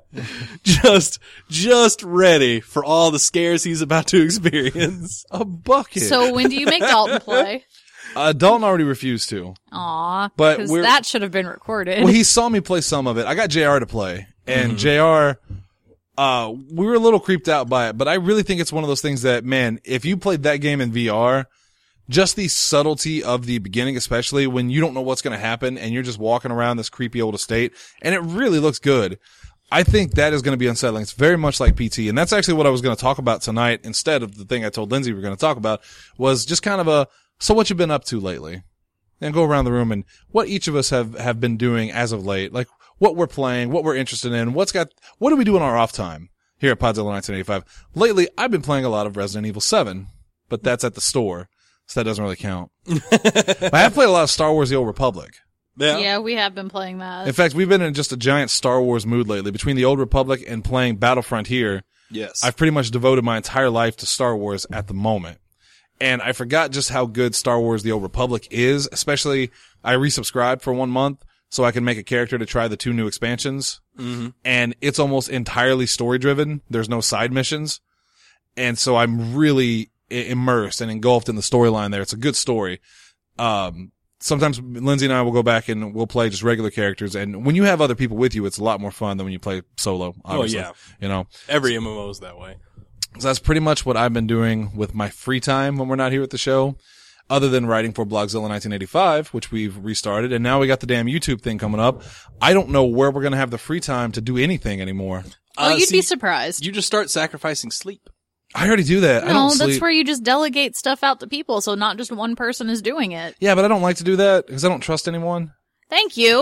Just ready for all the scares he's about to experience. A bucket. So when do you make Dalton play? Dalton already refused to. Aw, But because we're- that should have been recorded. Well, he saw me play some of it. I got JR to play, and JR, we were a little creeped out by it, but I really think it's one of those things that, man, if you played that game in VR, just the subtlety of the beginning, especially when you don't know what's going to happen and you're just walking around this creepy old estate, and it really looks good. I think that is going to be unsettling. It's very much like PT, and that's actually what I was going to talk about tonight instead of the thing I told Lindsay we were going to talk about, was just kind of so what you've been up to lately? And go around the room and what each of us have been doing as of late, like what we're playing, what we're interested in, what do we do in our off time here at Podzilla 1985? Lately, I've been playing a lot of Resident Evil 7, but that's at the store, so that doesn't really count. I have played a lot of Star Wars The Old Republic. Yeah, we have been playing that. In fact, we've been in just a giant Star Wars mood lately. Between The Old Republic and playing Battlefront here, Yes. I've pretty much devoted my entire life to Star Wars at the moment. And I forgot just how good Star Wars The Old Republic is, especially I resubscribed for 1 month so I can make a character to try the 2 new expansions. Mm-hmm. And it's almost entirely story driven. There's no side missions. And so I'm really immersed and engulfed in the storyline there. It's a good story. Sometimes Lindsay and I will go back and we'll play just regular characters. And when you have other people with you, it's a lot more fun than when you play solo, obviously. yeah. You know? Every MMO is that way. So that's pretty much what I've been doing with my free time when we're not here at the show, other than writing for Blogzilla 1985, which we've restarted. And now we got the damn YouTube thing coming up. I don't know where we're going to have the free time to do anything anymore. Oh, you'd see, be surprised. You just start sacrificing sleep. I already do that. I No, don't that's sleep. where you just delegate stuff out to people, so not just one person is doing it. Yeah, but I don't like to do that because I don't trust anyone. Thank you.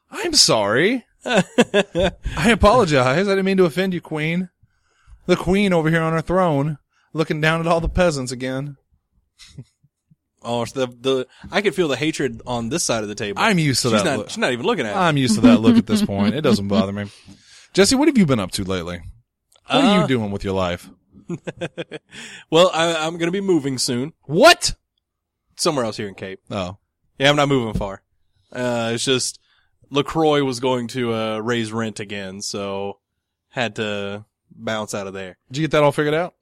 I'm sorry. I apologize. I didn't mean to offend you, Queen. The Queen over here on her throne, looking down at all the peasants again. Oh, I could feel the hatred on this side of the table. I'm used to that look. She's not even looking at me. I'm used to that look at this point. It doesn't bother me. Jesse, what have you been up to lately? What are you doing with your life? Well, I'm going to be moving soon. What? Somewhere else here in Cape. Oh. Yeah, I'm not moving far. It's just LaCroix was going to raise rent again, so had to bounce out of there. Did you get that all figured out?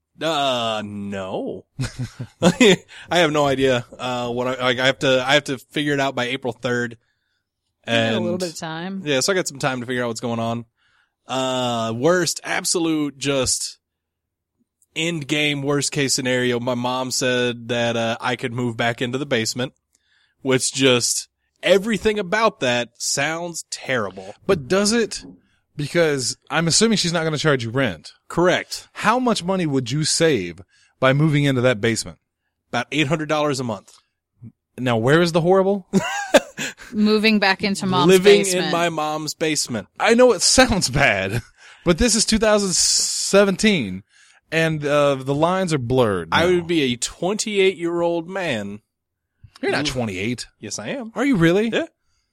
No. I have no idea. I have to figure it out by April 3rd. And a little bit of time. yeah, so I got some time to figure out what's going on. Worst, absolute, just end game, worst case scenario. My mom said that, I could move back into the basement, which just everything about that sounds terrible. But does it? Because I'm assuming she's not going to charge you rent. Correct. How much money would you save by moving into that basement? About $800 a month. Now, where is the horrible? Moving back into mom's Living basement. in my mom's basement. I know it sounds bad, but this is 2017, and the lines are blurred. I now. would be a 28-year-old man. You're not 28. Yes, I am. Are you really? Yeah.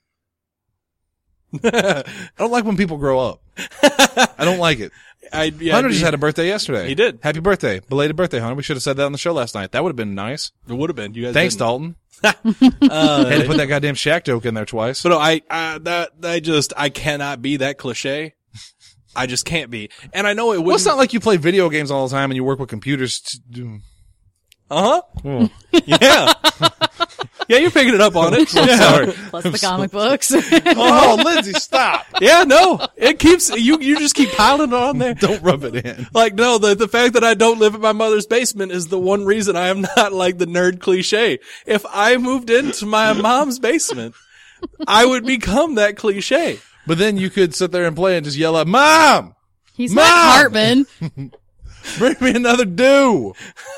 I don't like when people grow up. I don't like it. Hunter just had a birthday yesterday. He did. Happy birthday. Belated birthday, Hunter. We should have said that on the show last night. That would have been nice. It would have been. You guys Thanks, didn't. Dalton. Had to put that goddamn Shaq joke in there twice. But no, I cannot be that cliche. I just can't be. And I know it Well, wouldn't. it's not like you play video games all the time and you work with computers to do. Uh-huh. Oh. Yeah. Yeah, you're picking it up on it. Sorry. Plus the comic books. Oh, Lindsay, stop. Yeah, no. It keeps, you just keep piling it on there. Don't rub it in. Like, no, the fact that I don't live in my mother's basement is the one reason I am not like the nerd cliche. If I moved into my mom's basement, I would become that cliche. But then you could sit there and play and just yell out, Mom! He's Mom! not Hartman. Bring me another dew!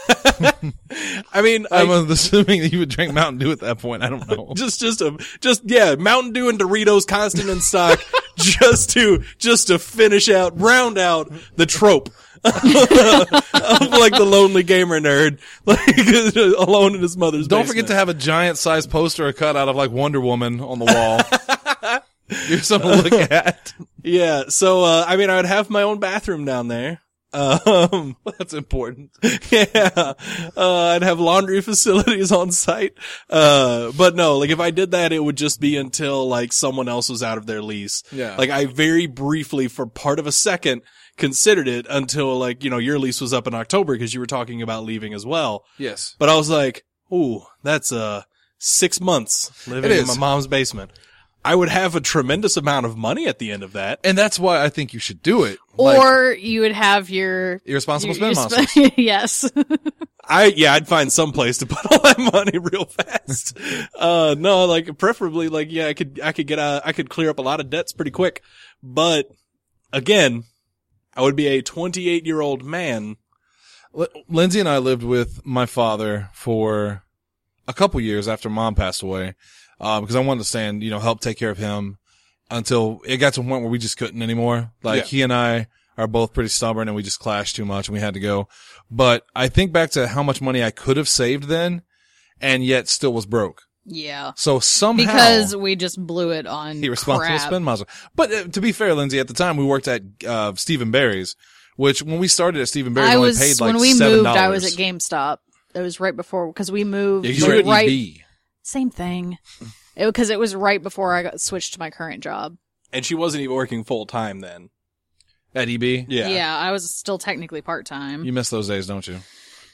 I mean, I'm assuming that you would drink Mountain Dew at that point. I don't know. yeah, Mountain Dew and Doritos constant in stock just to finish out, round out the trope of like the lonely gamer nerd, like alone in his mother's Don't basement. forget to have a giant size poster or cut out of like Wonder Woman on the wall. Here's something to look at. Yeah, so, I mean, I would have my own bathroom down there. That's important. Yeah, I'd have laundry facilities on site. But no, like if I did that, it would just be until like someone else was out of their lease. Yeah. Like I very briefly for part of a second considered it until like, your lease was up in October because you were talking about leaving as well. Yes. But I was like, ooh, that's 6 months living It in is. my mom's basement. I would have a tremendous amount of money at the end of that. And that's why I think you should do it. Or you would have your Irresponsible your spend monsters. Yes. I'd find some place to put all that money real fast. No, like preferably like, yeah, I could clear up a lot of debts pretty quick. But again, I would be a 28-year-old man. Lindsay and I lived with my father for a couple years after Mom passed away. Because I wanted to stay and, help take care of him until it got to a point where we just couldn't anymore. Like he and I are both pretty stubborn and we just clashed too much and we had to go. But I think back to how much money I could have saved then and yet still was broke. Yeah. So somehow. Because we just blew it on Irresponsible crap. spend monster. But to be fair, Lindsay, at the time we worked at, Stephen Barry's, which when we started at Stephen Barry's, only paid like when we $7. moved, I was at GameStop. It was right before, because we moved. Yeah, you were at right. EB. Same thing. Because it was right before I got switched to my current job. And she wasn't even working full time then. At EB? Yeah. I was still technically part-time. You miss those days, don't you?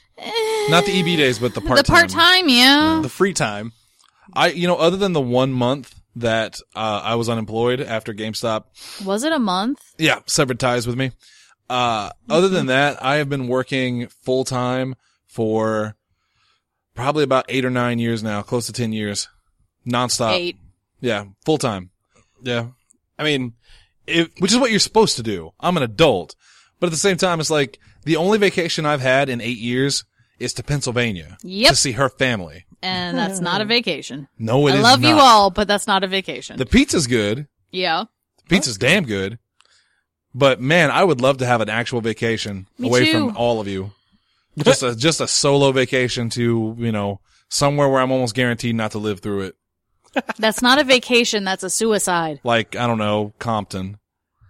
Not the EB days, but the part-time. The part-time, yeah. The free time. Other than the 1 month that, I was unemployed after GameStop. Was it a month? Yeah, severed ties with me. Other than that, I have been working full-time for probably about 8 or 9 years now, close to 10 years. Nonstop. 8. Yeah, full-time. Yeah. I mean, Which is what you're supposed to do. I'm an adult. But at the same time, it's like the only vacation I've had in 8 years is to Pennsylvania Yep. to see her family. And that's not a vacation. No, it I is love not. you all, but that's not a vacation. The pizza's good. Yeah. The pizza's damn good. But man, I would love to have an actual vacation Me away too. from all of you. Just a solo vacation to, you know, somewhere where I'm almost guaranteed not to live through it. That's not a vacation. That's a suicide. Like, I don't know, Compton.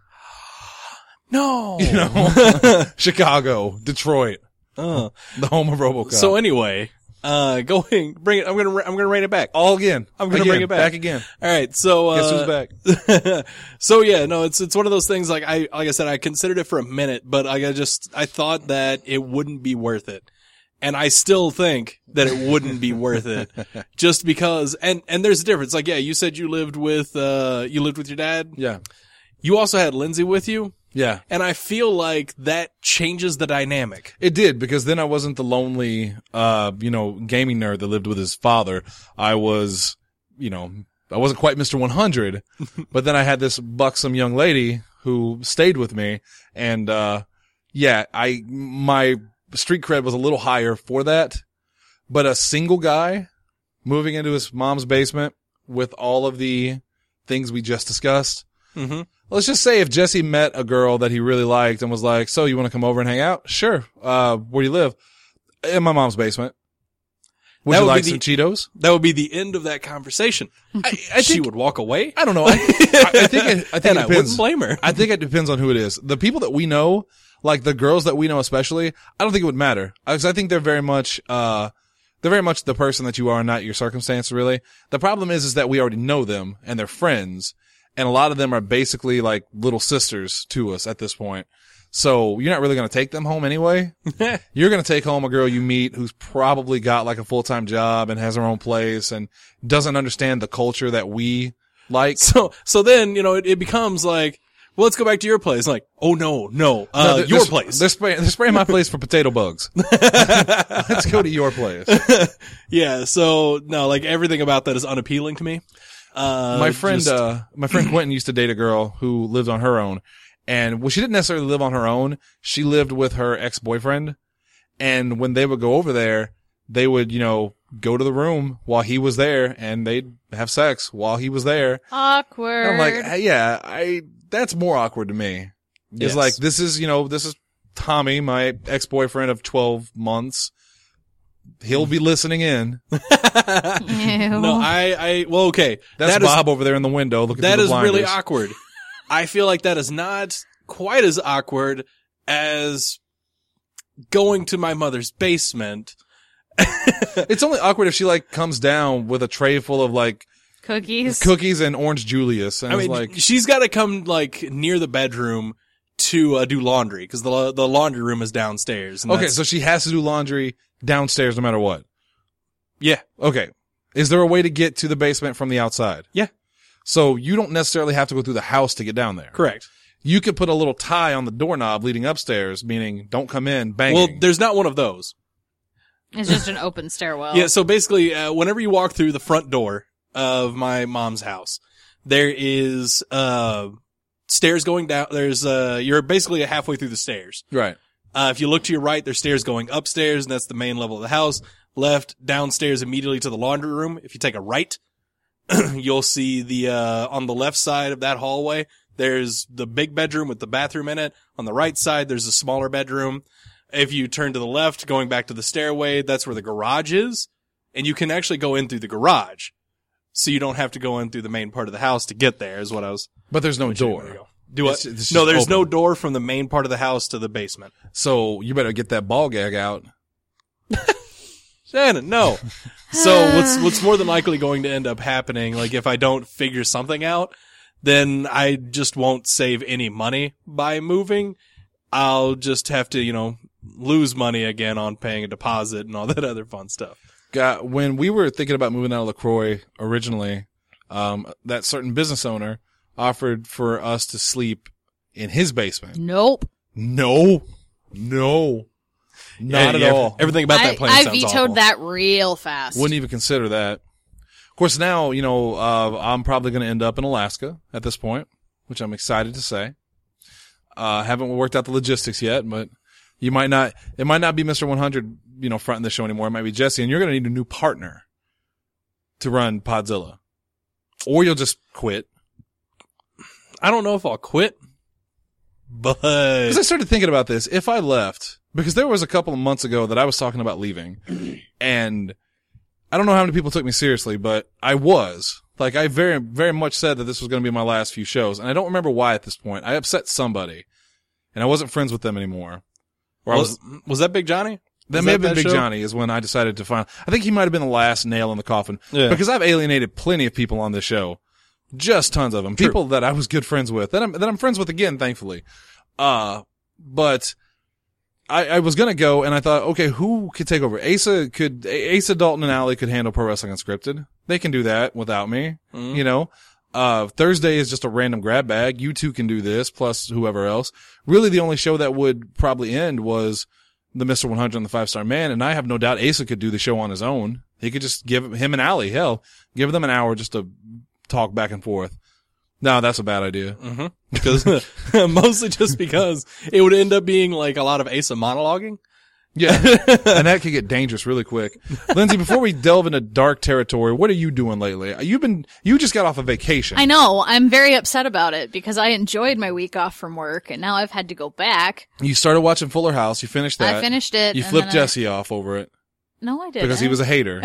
No. You know, Chicago, Detroit, Uh, the home of RoboCop. so anyway, bring it. I'm gonna rein it back. all again. I'm gonna Again, bring it back. Back again. All right. So, Guess who's back? so yeah, no, it's one of those things. Like I said, I considered it for a minute, but I thought that it wouldn't be worth it. And I still think that it wouldn't be worth it just because, and there's a difference. Like, yeah, you said you lived with your dad. Yeah. You also had Lindsay with you. Yeah. And I feel like that changes the dynamic. It did, because then I wasn't the lonely, gaming nerd that lived with his father. I was, I wasn't quite Mr. 100, but then I had this buxom young lady who stayed with me. And, my street cred was a little higher for that, but a single guy moving into his mom's basement with all of the things we just discussed. Mm-hmm. Let's just say if Jesse met a girl that he really liked and was like, so you want to come over and hang out? Sure. Where do you live? In my mom's basement. Would That you would like be some Cheetos? That would be the end of that conversation. I She think, would walk away. I don't know. I think it And I wouldn't depends. blame her. I think it depends on who it is. The people that we know, like the girls that we know especially, I don't think it would matter. Because I think they're very much the person that you are, not your circumstance, really. The problem is that we already know them and they're friends. And a lot of them are basically like little sisters to us at this point. So you're not really going to take them home anyway. You're going to take home a girl you meet who's probably got like a full-time job and has her own place and doesn't understand the culture that we like. So then, it becomes like, well, let's go back to your place. Like, oh no, They're- your they're- place. They're spraying my place for potato bugs. Let's go to your place. Yeah. So no, like everything about that is unappealing to me. My friend Quentin used to date a girl who lived on her own. And well, she didn't necessarily live on her own. She lived with her ex-boyfriend. And when they would go over there, they would, go to the room while he was there and they'd have sex while he was there. Awkward. And I'm like, that's more awkward to me. Yes. It's like, this is Tommy, my ex-boyfriend of 12 months. He'll be listening in. Ew. No, well, okay. That's That is- Bob over there in the window looking That through is the really blinders. awkward. I feel like that is not quite as awkward as going to my mother's basement. It's only awkward if she like comes down with a tray full of like Cookies. cookies and orange Julius. And I it's mean, like, she's got to come like near the bedroom to do laundry because the laundry room is downstairs. And okay, that's- so she has to do laundry downstairs no matter what. yeah, Okay. Is there a way to get to the basement from the outside? yeah, So you don't necessarily have to go through the house to get down there. correct. You could put a little tie on the doorknob leading upstairs, meaning don't come in banging. Well, there's not one of those. It's just an open stairwell. Yeah, so basically, whenever you walk through the front door of my mom's house, there is stairs going down. There's you're basically halfway through the stairs. right. If you look to your right, there's stairs going upstairs, and that's the main level of the house. Left, downstairs immediately to the laundry room. If you take a right, you'll see the on the left side of that hallway, there's the big bedroom with the bathroom in it. On the right side, there's a smaller bedroom. If you turn to the left, going back to the stairway, that's where the garage is. And you can actually go in through the garage. So you don't have to go in through the main part of the house to get there, is what I was... But there's no door. Do what? It's just No, there's no open. door from the main part of the house to the basement. So you better get that ball gag out. Shannon, no. So what's more than likely going to end up happening, like if I don't figure something out, then I just won't save any money by moving. I'll just have to, lose money again on paying a deposit and all that other fun stuff. When we were thinking about moving out of LaCroix originally, that certain business owner offered for us to sleep in his basement. Nope. No, not at all. Everything about that plan I sounds vetoed awful. that real fast. Wouldn't even consider that. Of course, now, I'm probably going to end up in Alaska at this point, which I'm excited to say. Haven't worked out the logistics yet, but It might not be Mr. 100, fronting the show anymore. It might be Jesse, and you're going to need a new partner to run Podzilla. Or you'll just quit. I don't know if I'll quit, but Because I started thinking about this. If I left, because there was a couple of months ago that I was talking about leaving, and I don't know how many people took me seriously, but I was. Like, I very, very much said that this was going to be my last few shows, and I don't remember why at this point. I upset somebody, and I wasn't friends with them anymore. Or was that Big Johnny? That may have been Big Johnny is when I decided to I think he might have been the last nail in the coffin. Yeah. Because I've alienated plenty of people on this show. Just tons of them. True. People that I was good friends with. That I'm friends with again, thankfully. But I was gonna go and I thought, okay, who could take over? Asa, Dalton and Allie could handle Pro Wrestling Unscripted. They can do that without me. Thursday is just a random grab bag. You two can do this, plus whoever else. Really the only show that would probably end was the Mr. 100 and the 5-Star Man, and I have no doubt Asa could do the show on his own. He could just give him and Allie, give them an hour just to talk back and forth. No, that's a bad idea. Mm-hmm. Because mostly just because it would end up being like a lot of Asa monologuing. Yeah. And that could get dangerous really quick. Lindsay, before we delve into dark territory, what are you doing lately? You just got off a vacation. I know. I'm very upset about it because I enjoyed my week off from work and now I've had to go back. You started watching Fuller House. You finished that. I finished it. You flipped Jesse off over it. No, I didn't. Because he was a hater.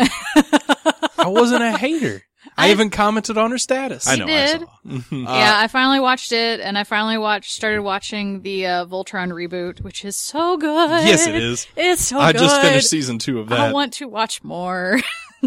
I wasn't a hater. I even commented on her status. I know. did. I saw. Yeah, I finally watched it, and I finally started watching the Voltron reboot, which is so good. Yes, it is. It's so good. I just finished season 2 of that. I want to watch more.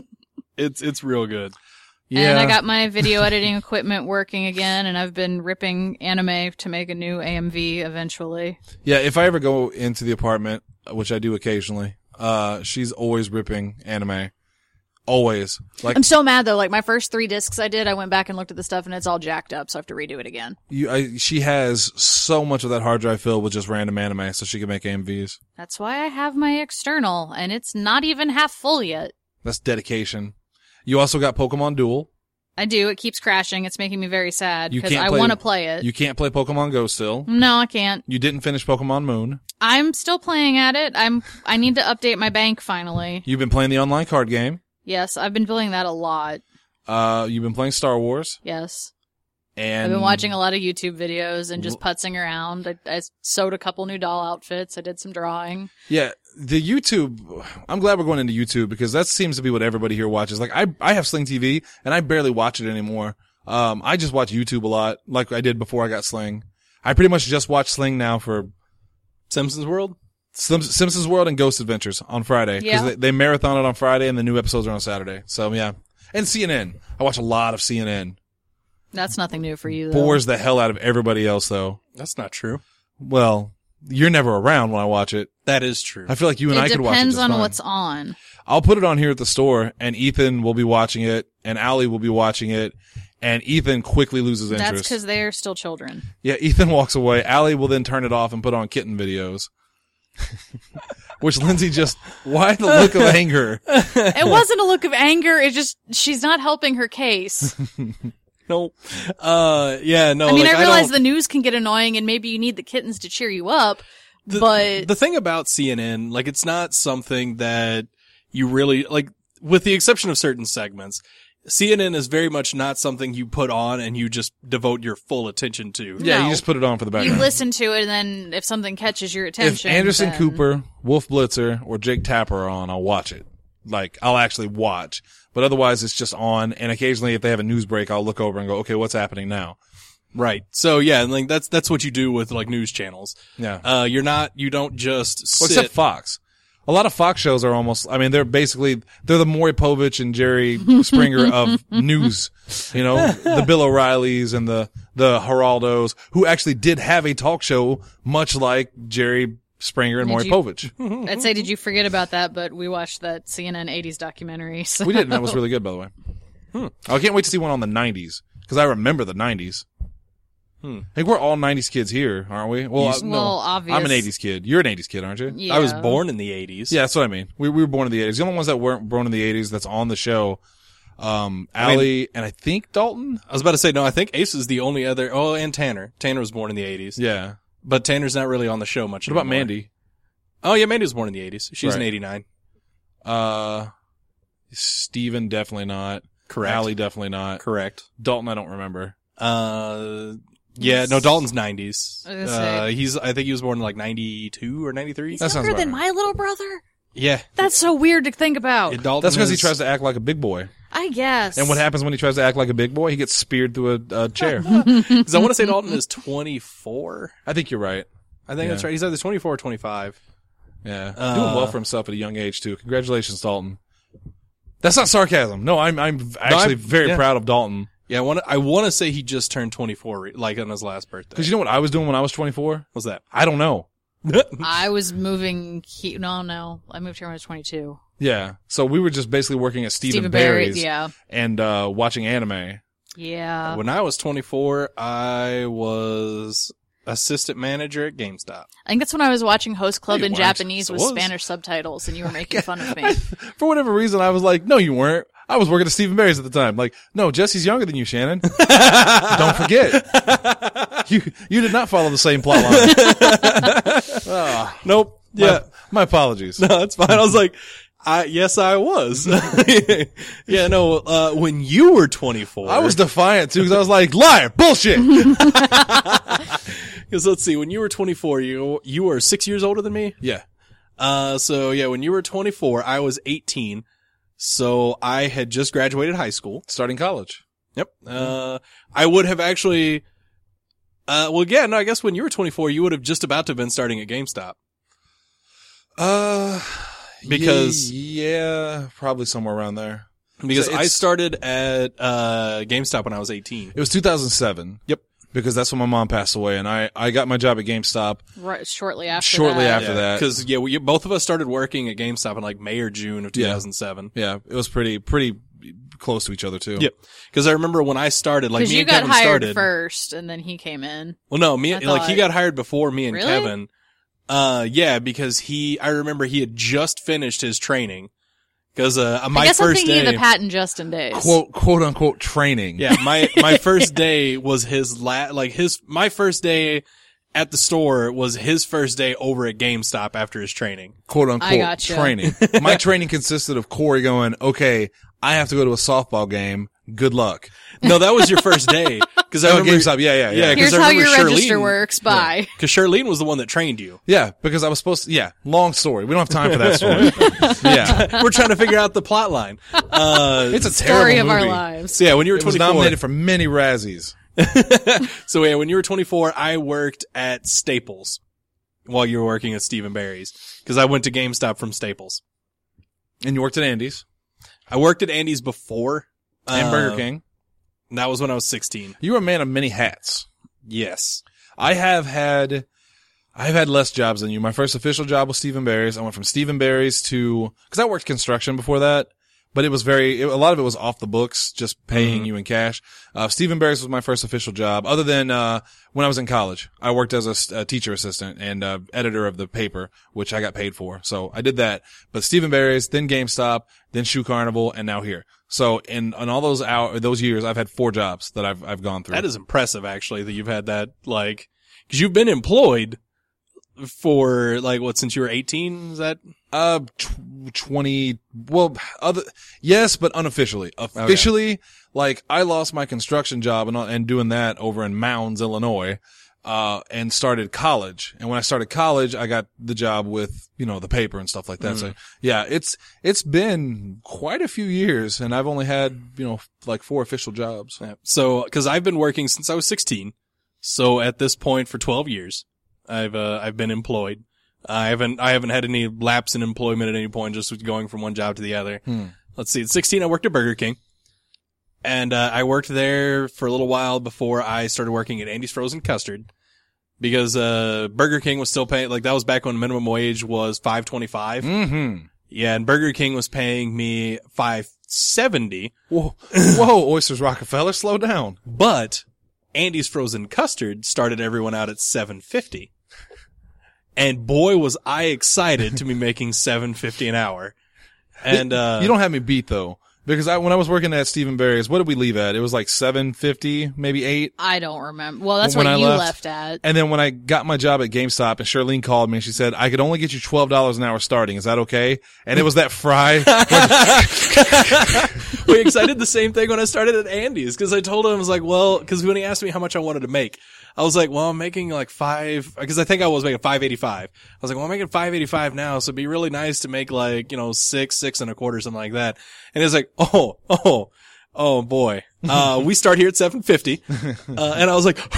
It's real good. Yeah. And I got my video editing equipment working again, and I've been ripping anime to make a new AMV eventually. Yeah, if I ever go into the apartment, which I do occasionally, she's always ripping anime. Always. Like, I'm so mad though. Like my first 3 discs I did, I went back and looked at the stuff and it's all jacked up, so I have to redo it again. she has so much of that hard drive filled with just random anime so she can make AMVs. That's why I have my external, and it's not even half full yet. That's dedication. You also got Pokemon Duel. I do. It keeps crashing. It's making me very sad You because can't I play- want to play it. You can't play Pokemon Go still. No, I can't. You didn't finish Pokemon Moon. I'm still playing at it. I need to update my bank finally. You've been playing the online card game. Yes, I've been playing that a lot. You've been playing Star Wars. Yes. And I've been watching a lot of YouTube videos and just putzing around. I sewed a couple new doll outfits. I did some drawing. Yeah, the YouTube, I'm glad we're going into YouTube because that seems to be what everybody here watches. Like I have Sling TV and I barely watch it anymore. I just watch YouTube a lot like I did before I got Sling. I pretty much just watch Sling now for Simpsons World? Simpsons World and Ghost Adventures on Friday. Yeah. Because they marathon it on Friday and the new episodes are on Saturday. So yeah. And CNN. I watch a lot of CNN. That's nothing new for you, though. Bores the hell out of everybody else though. That's not true. Well, you're never around when I watch it. That is true. I feel like you and I could watch it depends just on fine. what's on. I'll put it on here at the store, and Ethan will be watching it, and Allie will be watching it, and Ethan quickly loses interest. That's because they're still children. Yeah, Ethan walks away. Allie will then turn it off and put on kitten videos. Which Lindsay just, why the look of anger? It wasn't a look of anger. It's just, she's not helping her case. No. Yeah, no. I mean, like, I realize don't- the news can get annoying and maybe you need the kittens to cheer you up, but the thing about CNN, like, it's not something that you really, like, with the exception of certain segments, CNN is very much not something you put on and you just devote your full attention to. Yeah, No. you just put it on for the you background. listen to it and then if something catches your If attention. Anderson then- Cooper, Wolf Blitzer, or Jake Tapper are on, I'll watch it. Like, I'll actually watch. But otherwise, it's just on, and occasionally if they have a news break, I'll look over and go, okay, what's happening now? Right. So yeah, and like that's what you do with like news channels. Yeah. You don't just Well, sit. except Fox. A lot of Fox shows are almost, I mean, they're the Maury Povich and Jerry Springer of news. You know, the Bill O'Reillys and the Geraldos, who actually did have a talk show much like Jerry Springer and Did Maury you- Povich. I'd say, did you forget about that? But we watched that CNN 80s documentary. So. We did, and that was really good, by the way. I can't wait to see one on the 90s, because I remember the 90s. I think we're all 90s kids here, aren't we? Well, no, Well, obvious. I'm an 80s kid. You're an 80s kid, aren't you? Yeah. I was born in the 80s. Yeah, that's what I mean. We were born in the 80s. The only ones that weren't born in the 80s that's on the show, Allie and I think Dalton. I was about to say, no, I think Ace is the only other, and Tanner. Tanner was born in the 80s. Yeah. But Tanner's not really on the show much What about anymore. Mandy? Oh yeah, Mandy was born in the 80s. She's in Right. 89. Steven, definitely not. Correct. Allie, definitely not. Correct. Dalton, I don't remember. Yeah, no, Dalton's 90s. I was gonna say. I think he was born in like 92 or 93. That sounds Younger about than right. my little brother? Yeah. That's so weird to think about. Dalton That's because he is- tries to act like a big boy. I guess. And what happens when he tries to act like a big boy? He gets speared through a chair. Because I want to say Dalton is 24. I think you're right. I think that's right. He's either 24 or 25. Yeah. Doing well for himself at a young age, too. Congratulations, Dalton. That's not sarcasm. No, I'm actually very proud of Dalton. Yeah, I want to say he just turned 24, like on his last birthday. Because you know what I was doing when I was 24? What's that? I don't know. I was moving. No. I moved here when I was 22. Yeah. So we were just basically working at Stephen Barry's, Barry's yeah. and watching anime. Yeah. When I was 24, I was assistant manager at GameStop. I think that's when I was watching Host Club No, you in weren't. Japanese So with was. Spanish subtitles, and you were making fun of me. For whatever reason, I was like, no, you weren't. I was working at Stephen Barry's at the time. Like, no, Jesse's younger than you, Shannon. Don't forget. You did not follow the same plot line. Nope. Yeah. My apologies. No, that's fine. I was like, yes, I was. Yeah, no, when you were 24. I was defiant too, because I was like, liar, bullshit. Because let's see, when you were 24, you were 6 years older than me? Yeah. So yeah, when you were 24, I was 18. So I had just graduated high school. Starting college. Yep. I would have actually, well, yeah, no, I guess when you were 24, you would have just about to have been starting at GameStop. Because- yeah, probably somewhere around there. Because So I it's- started at, GameStop when I was 18. It was 2007. Yep. Because that's when my mom passed away, and I got my job at GameStop Right, shortly after shortly that. after that. Because, yeah, both of us started working at GameStop in like May or June of 2007. Yeah, it was pretty close to each other too. Yep. Because I remember when I started, like Because me you and got Kevin hired started. first, and then he came in. Well, no, I like thought- he got hired before me and Really? Kevin. Yeah, because I remember he had just finished his training. Because, my I guess I'm first thinking day. of the Patton Justin days. Quote unquote training. Yeah, my first day was my first day at the store was his first day over at GameStop after his training. Quote unquote I gotcha. training. My training consisted of Corey going, okay, I have to go to a softball game. Good luck. No, that was your first day. Because I Oh, remember, GameStop. Yeah. Yeah, 'cause Here's I how remember your register Charlene- works. Bye. Because Charlene was the one that trained you. Yeah, because I was supposed to, long story. We don't have time for that story. Yeah. We're trying to figure out the plot line. It's a Story terrible of movie. our lives. So yeah, when you were It was 24. nominated for many Razzies. So yeah, when you were 24, I worked at Staples while you were working at Stephen Barry's. Because I went to GameStop from Staples. And you worked at Andy's I worked at Andy's before. and Burger King. That was when I was 16. You were a man of many hats. Yes. I've had less jobs than you. My first official job was Stephen Barry's. I went from Stephen Barry's because I worked construction before that, but it was a lot of it was off the books, just paying you in cash. Stephen Barry's was my first official job, other than, when I was in college. I worked as a teacher assistant and, editor of the paper, which I got paid for. So I did that. But Stephen Barry's, then GameStop, then Shoe Carnival, and now here. So in all those years, I've had 4 jobs that I've gone through. That is impressive, actually, that you've had that, like, because you've been employed for, like, since you were 18? Is that? 20, yes, but unofficially. Officially, like, I lost my construction job and doing that over in Mounds, Illinois, and started college. And when I started college, I got the job with, the paper and stuff like that. So yeah, it's been quite a few years and I've only had, like 4 official jobs. Yeah. So, because I've been working since I was 16. So at this point, for 12 years, I've been employed. I haven't had any lapse in employment at any point, just going from one job to the other. Let's see. At 16, I worked at Burger King. And, I worked there for a little while before I started working at Andy's Frozen Custard. Because, Burger King was still paying, like, that was back when minimum wage was $5.25. Mm-hmm. Yeah, and Burger King was paying me $5.70. Whoa, Oysters Rockefeller, slow down. But Andy's Frozen Custard started everyone out at $7.50. And boy, was I excited to be making $7.50 an hour. And, You don't have me beat though. Because when I was working at Stephen Barry's, what did we leave at? It was like 7:50, maybe 8. I don't remember. Well, that's When what I you left. left at. And then when I got my job at GameStop, and Charlene called me and she said, I could only get you $12 an hour starting. Is that okay? And it was that fry. Wait, because I did the same thing when I started at Andy's. Because I told him, I was like, well, because when he asked me how much I wanted to make, I was like, well, I'm making like because I think I was making $5.85. I was like, well, I'm making $5.85 now, so it'd be really nice to make like, $6 and a quarter, something like that. And it's like, oh boy. We start here at $7.50. And I was like,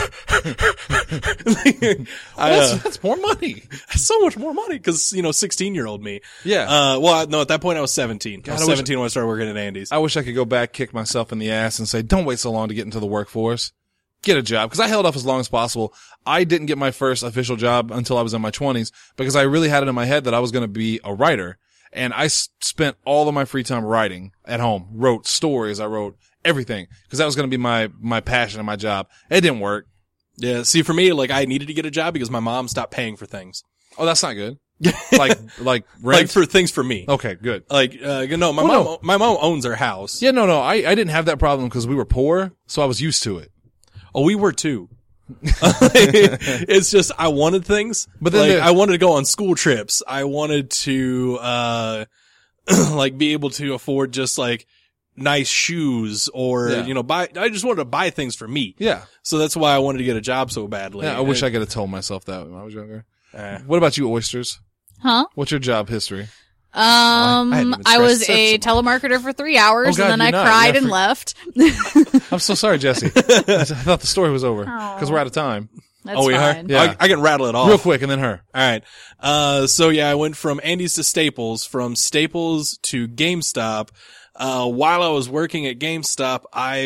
That's more money. that's so much more money because, 16-year-old me. Yeah. Well, no, at that point I was 17. I was I wish- 17 when I started working at Andy's. I wish I could go back, kick myself in the ass and say, don't wait so long to get into the workforce. Get a job. Because I held off as long as possible. I didn't get my first official job until I was in my 20s because I really had it in my head that I was going to be a writer. And I spent all of my free time writing at home. Wrote stories. I wrote everything because that was going to be my passion and my job. It didn't work. Yeah. See, for me, like I needed to get a job because my mom stopped paying for things. Oh, that's not good. like rent? Like for things for me. Okay, good. Like, no, my mom owns her house. Yeah, no. I didn't have that problem because we were poor, so I was used to it. Oh, we were too. It's just, I wanted things, But then like, I wanted to go on school trips. I wanted to, like be able to afford just like nice shoes or, Yeah. I just wanted to buy things for me. Yeah. So that's why I wanted to get a job so badly. Yeah, I wish I could have told myself that when I was younger. Eh. What about you, Oysters? Huh? What's your job history? I hadn't even I was stressed a that so telemarketer for 3 hours, Oh, God, and then I you're not. cried Yeah, and left. I'm so sorry, Jesse. I thought the story was over because we're out of time. That's Oh, we are? fine. Yeah. I can rattle it off. Real quick, and then her. All right. So yeah, I went from Andy's to Staples, from Staples to GameStop. While I was working at GameStop, I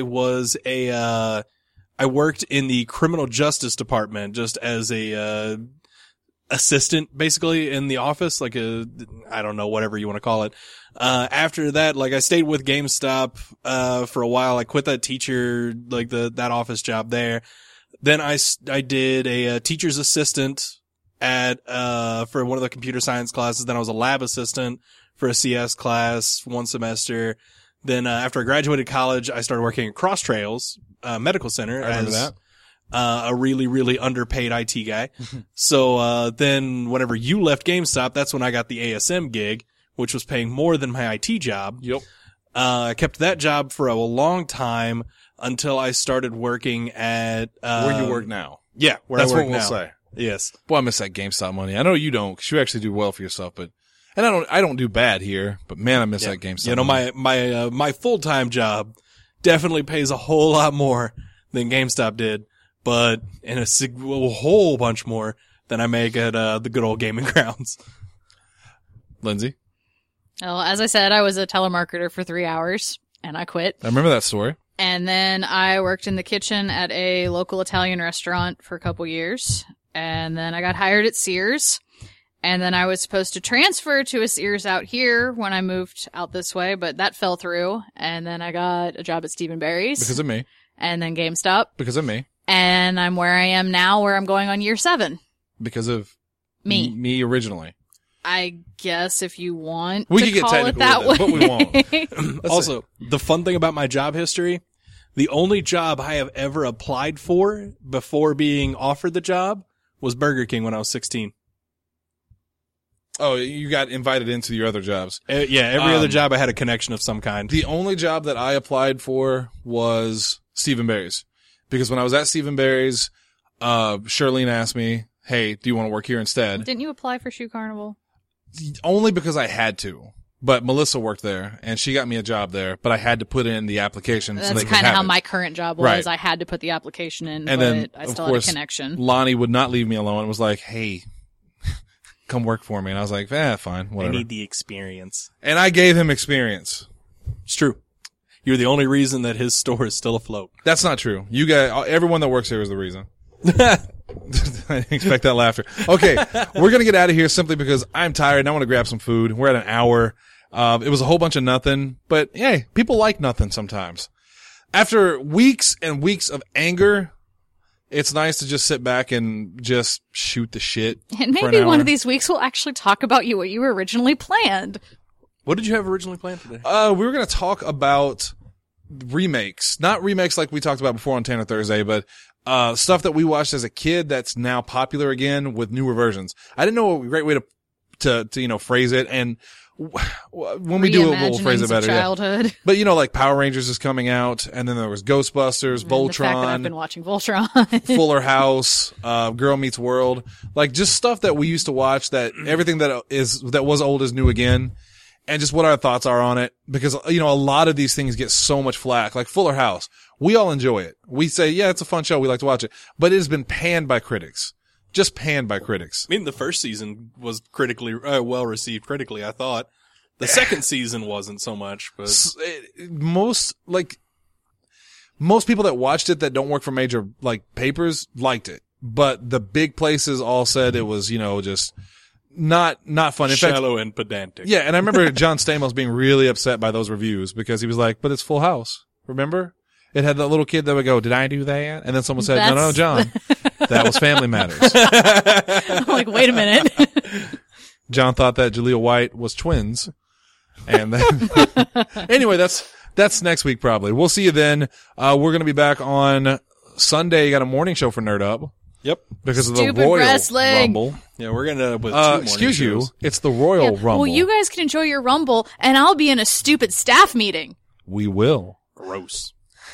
worked in the criminal justice department just as a, assistant basically in the office, like I don't know, whatever you want to call it. After that, like I stayed with GameStop, for a while. I quit that teacher, like that office job there. Then I did a teacher's assistant for one of the computer science classes. Then I was a lab assistant for a CS class one semester. Then, after I graduated college, I started working at Cross Trails, medical center. I remember as, that. A really, really underpaid IT guy. So, then whenever you left GameStop, that's when I got the ASM gig, which was paying more than my IT job. Yep. I kept that job for a long time until I started working at, Where you work now. Yeah, where That's I work what we'll now. say. Yes. Boy, I miss that GameStop money. I know you don't, because you actually do well for yourself, and I don't do bad here, but man, I miss that GameStop money. My full-time job definitely pays a whole lot more than GameStop did, but in a whole bunch more than I make at, the good old gaming grounds. Lindsay, Well, as I said, I was a telemarketer for 3 hours, and I quit. I remember that story. And then I worked in the kitchen at a local Italian restaurant for a couple years. And then I got hired at Sears. And then I was supposed to transfer to a Sears out here when I moved out this way, but that fell through. And then I got a job at Stephen Barry's. Because of me. And then GameStop. Because of me. And I'm where I am now, where I'm going on year 7. Because of Me. Me originally. I guess if you want We to could get call it technical that with way. it, but we won't. Also, the fun thing about my job history, the only job I have ever applied for before being offered the job was Burger King when I was 16. Oh, you got invited into your other jobs. Yeah, every other job I had a connection of some kind. The only job that I applied for was Stephen Barry's. Because when I was at Stephen Barry's, Charlene asked me, hey, do you want to work here instead? Didn't you apply for Shoe Carnival? Only because I had to. But Melissa worked there, and she got me a job there, but I had to put in the application so they That's could kind of have how it. my current job was. Right. I had to put the application in, And but then, I of still course, had a connection. Lonnie would not leave me alone and was like, hey, come work for me. And I was like, fine, I whatever. need the experience. And I gave him experience. It's true. You're the only reason that his store is still afloat. That's not true. You guys, everyone that works here is the reason. I didn't expect that laughter. Okay, we're gonna get out of here simply because I'm tired and I want to grab some food. We're at an hour. It was a whole bunch of nothing, but hey, people like nothing sometimes. After weeks and weeks of anger, it's nice to just sit back and just shoot the shit. And for an maybe one hour. of these weeks we'll actually talk about what you originally planned. What did you have originally planned today? We were going to talk about remakes, not remakes like we talked about before on Tanner Thursday, but stuff that we watched as a kid that's now popular again with newer versions. I didn't know a great way to phrase it, and when we do it, we'll phrase it better. Childhood. Yeah. But like Power Rangers is coming out, and then there was Ghostbusters, Voltron. The fact that I've been watching Voltron. Fuller House, Girl Meets World, like just stuff that we used to watch, that everything that was old is new again. And just what our thoughts are on it, because, a lot of these things get so much flack. Like Fuller House, we all enjoy it. We say, yeah, it's a fun show. We like to watch it, but it has been panned by critics. Just panned by critics. I mean, the first season was critically, well received critically, I thought. The second season wasn't so much, but most people that watched it that don't work for major, papers liked it. But the big places all said it was, just not fun. In shallow and pedantic. Yeah, and I remember John Stamos being really upset by those reviews because he was like, but it's Full House. Remember? It had that little kid that would go, did I do that? And then someone said, no, John, that was Family Matters. I'm like, wait a minute. John thought that Jaleel White was twins. And then, anyway, that's next week probably. We'll see you then. We're going to be back on Sunday. You got a morning show for Nerd Up. Yep. Because of Stupid the Royal Wrestling. Rumble. Yeah, we're going to end up with 2 morning excuse shows. you. It's the Royal Rumble. Well, you guys can enjoy your Rumble, and I'll be in a stupid staff meeting. We will. Gross.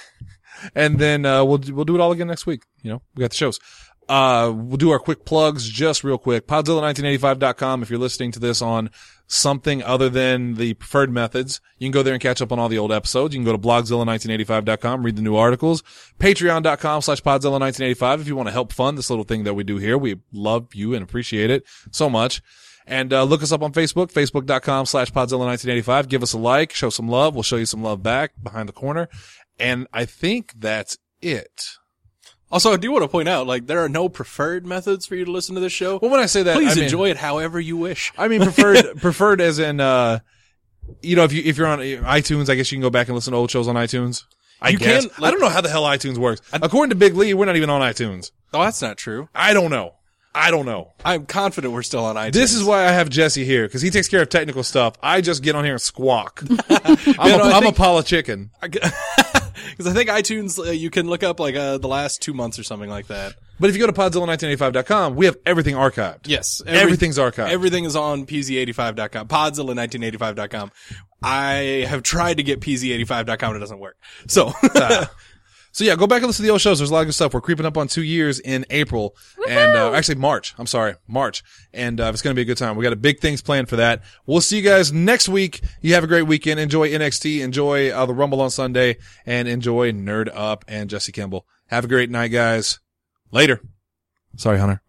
And then, we'll do it all again next week. We got the shows. We'll do our quick plugs just real quick. Podzilla1985.com. If you're listening to this on something other than the preferred methods, you can go there and catch up on all the old episodes. You can go to blogzilla1985.com, read the new articles. Patreon.com/Podzilla1985 if you want to help fund this little thing that we do here. We love you and appreciate it so much. And, look us up on Facebook, facebook.com/Podzilla1985. Give us a like, show some love. We'll show you some love back behind the corner. And I think that's it. Also, I do want to point out, there are no preferred methods for you to listen to this show. Well, when I say that, please I mean, enjoy it however you wish. I mean, preferred as in, if you're on iTunes, I guess you can go back and listen to old shows on iTunes. I guess. I don't know how the hell iTunes works. According to Big Lee, we're not even on iTunes. Oh, that's not true. I don't know. I'm confident we're still on iTunes. This is why I have Jesse here, because he takes care of technical stuff. I just get on here and squawk. I'm a Paula chicken. Because I think iTunes, you can look up the last 2 months or something like that. But if you go to Podzilla1985.com, we have everything archived. Yes. Everything's archived. Everything is on PZ85.com. Podzilla1985.com. I have tried to get PZ85.com and it doesn't work. So. So yeah, go back and listen to the old shows. There's a lot of good stuff. We're creeping up on 2 years in April. Woo-hoo! And, actually March. I'm sorry. March. And, it's going to be a good time. We got big things planned for that. We'll see you guys next week. You have a great weekend. Enjoy NXT. Enjoy, the Rumble on Sunday, and enjoy Nerd Up and Jesse Kimball. Have a great night, guys. Later. Sorry, Hunter.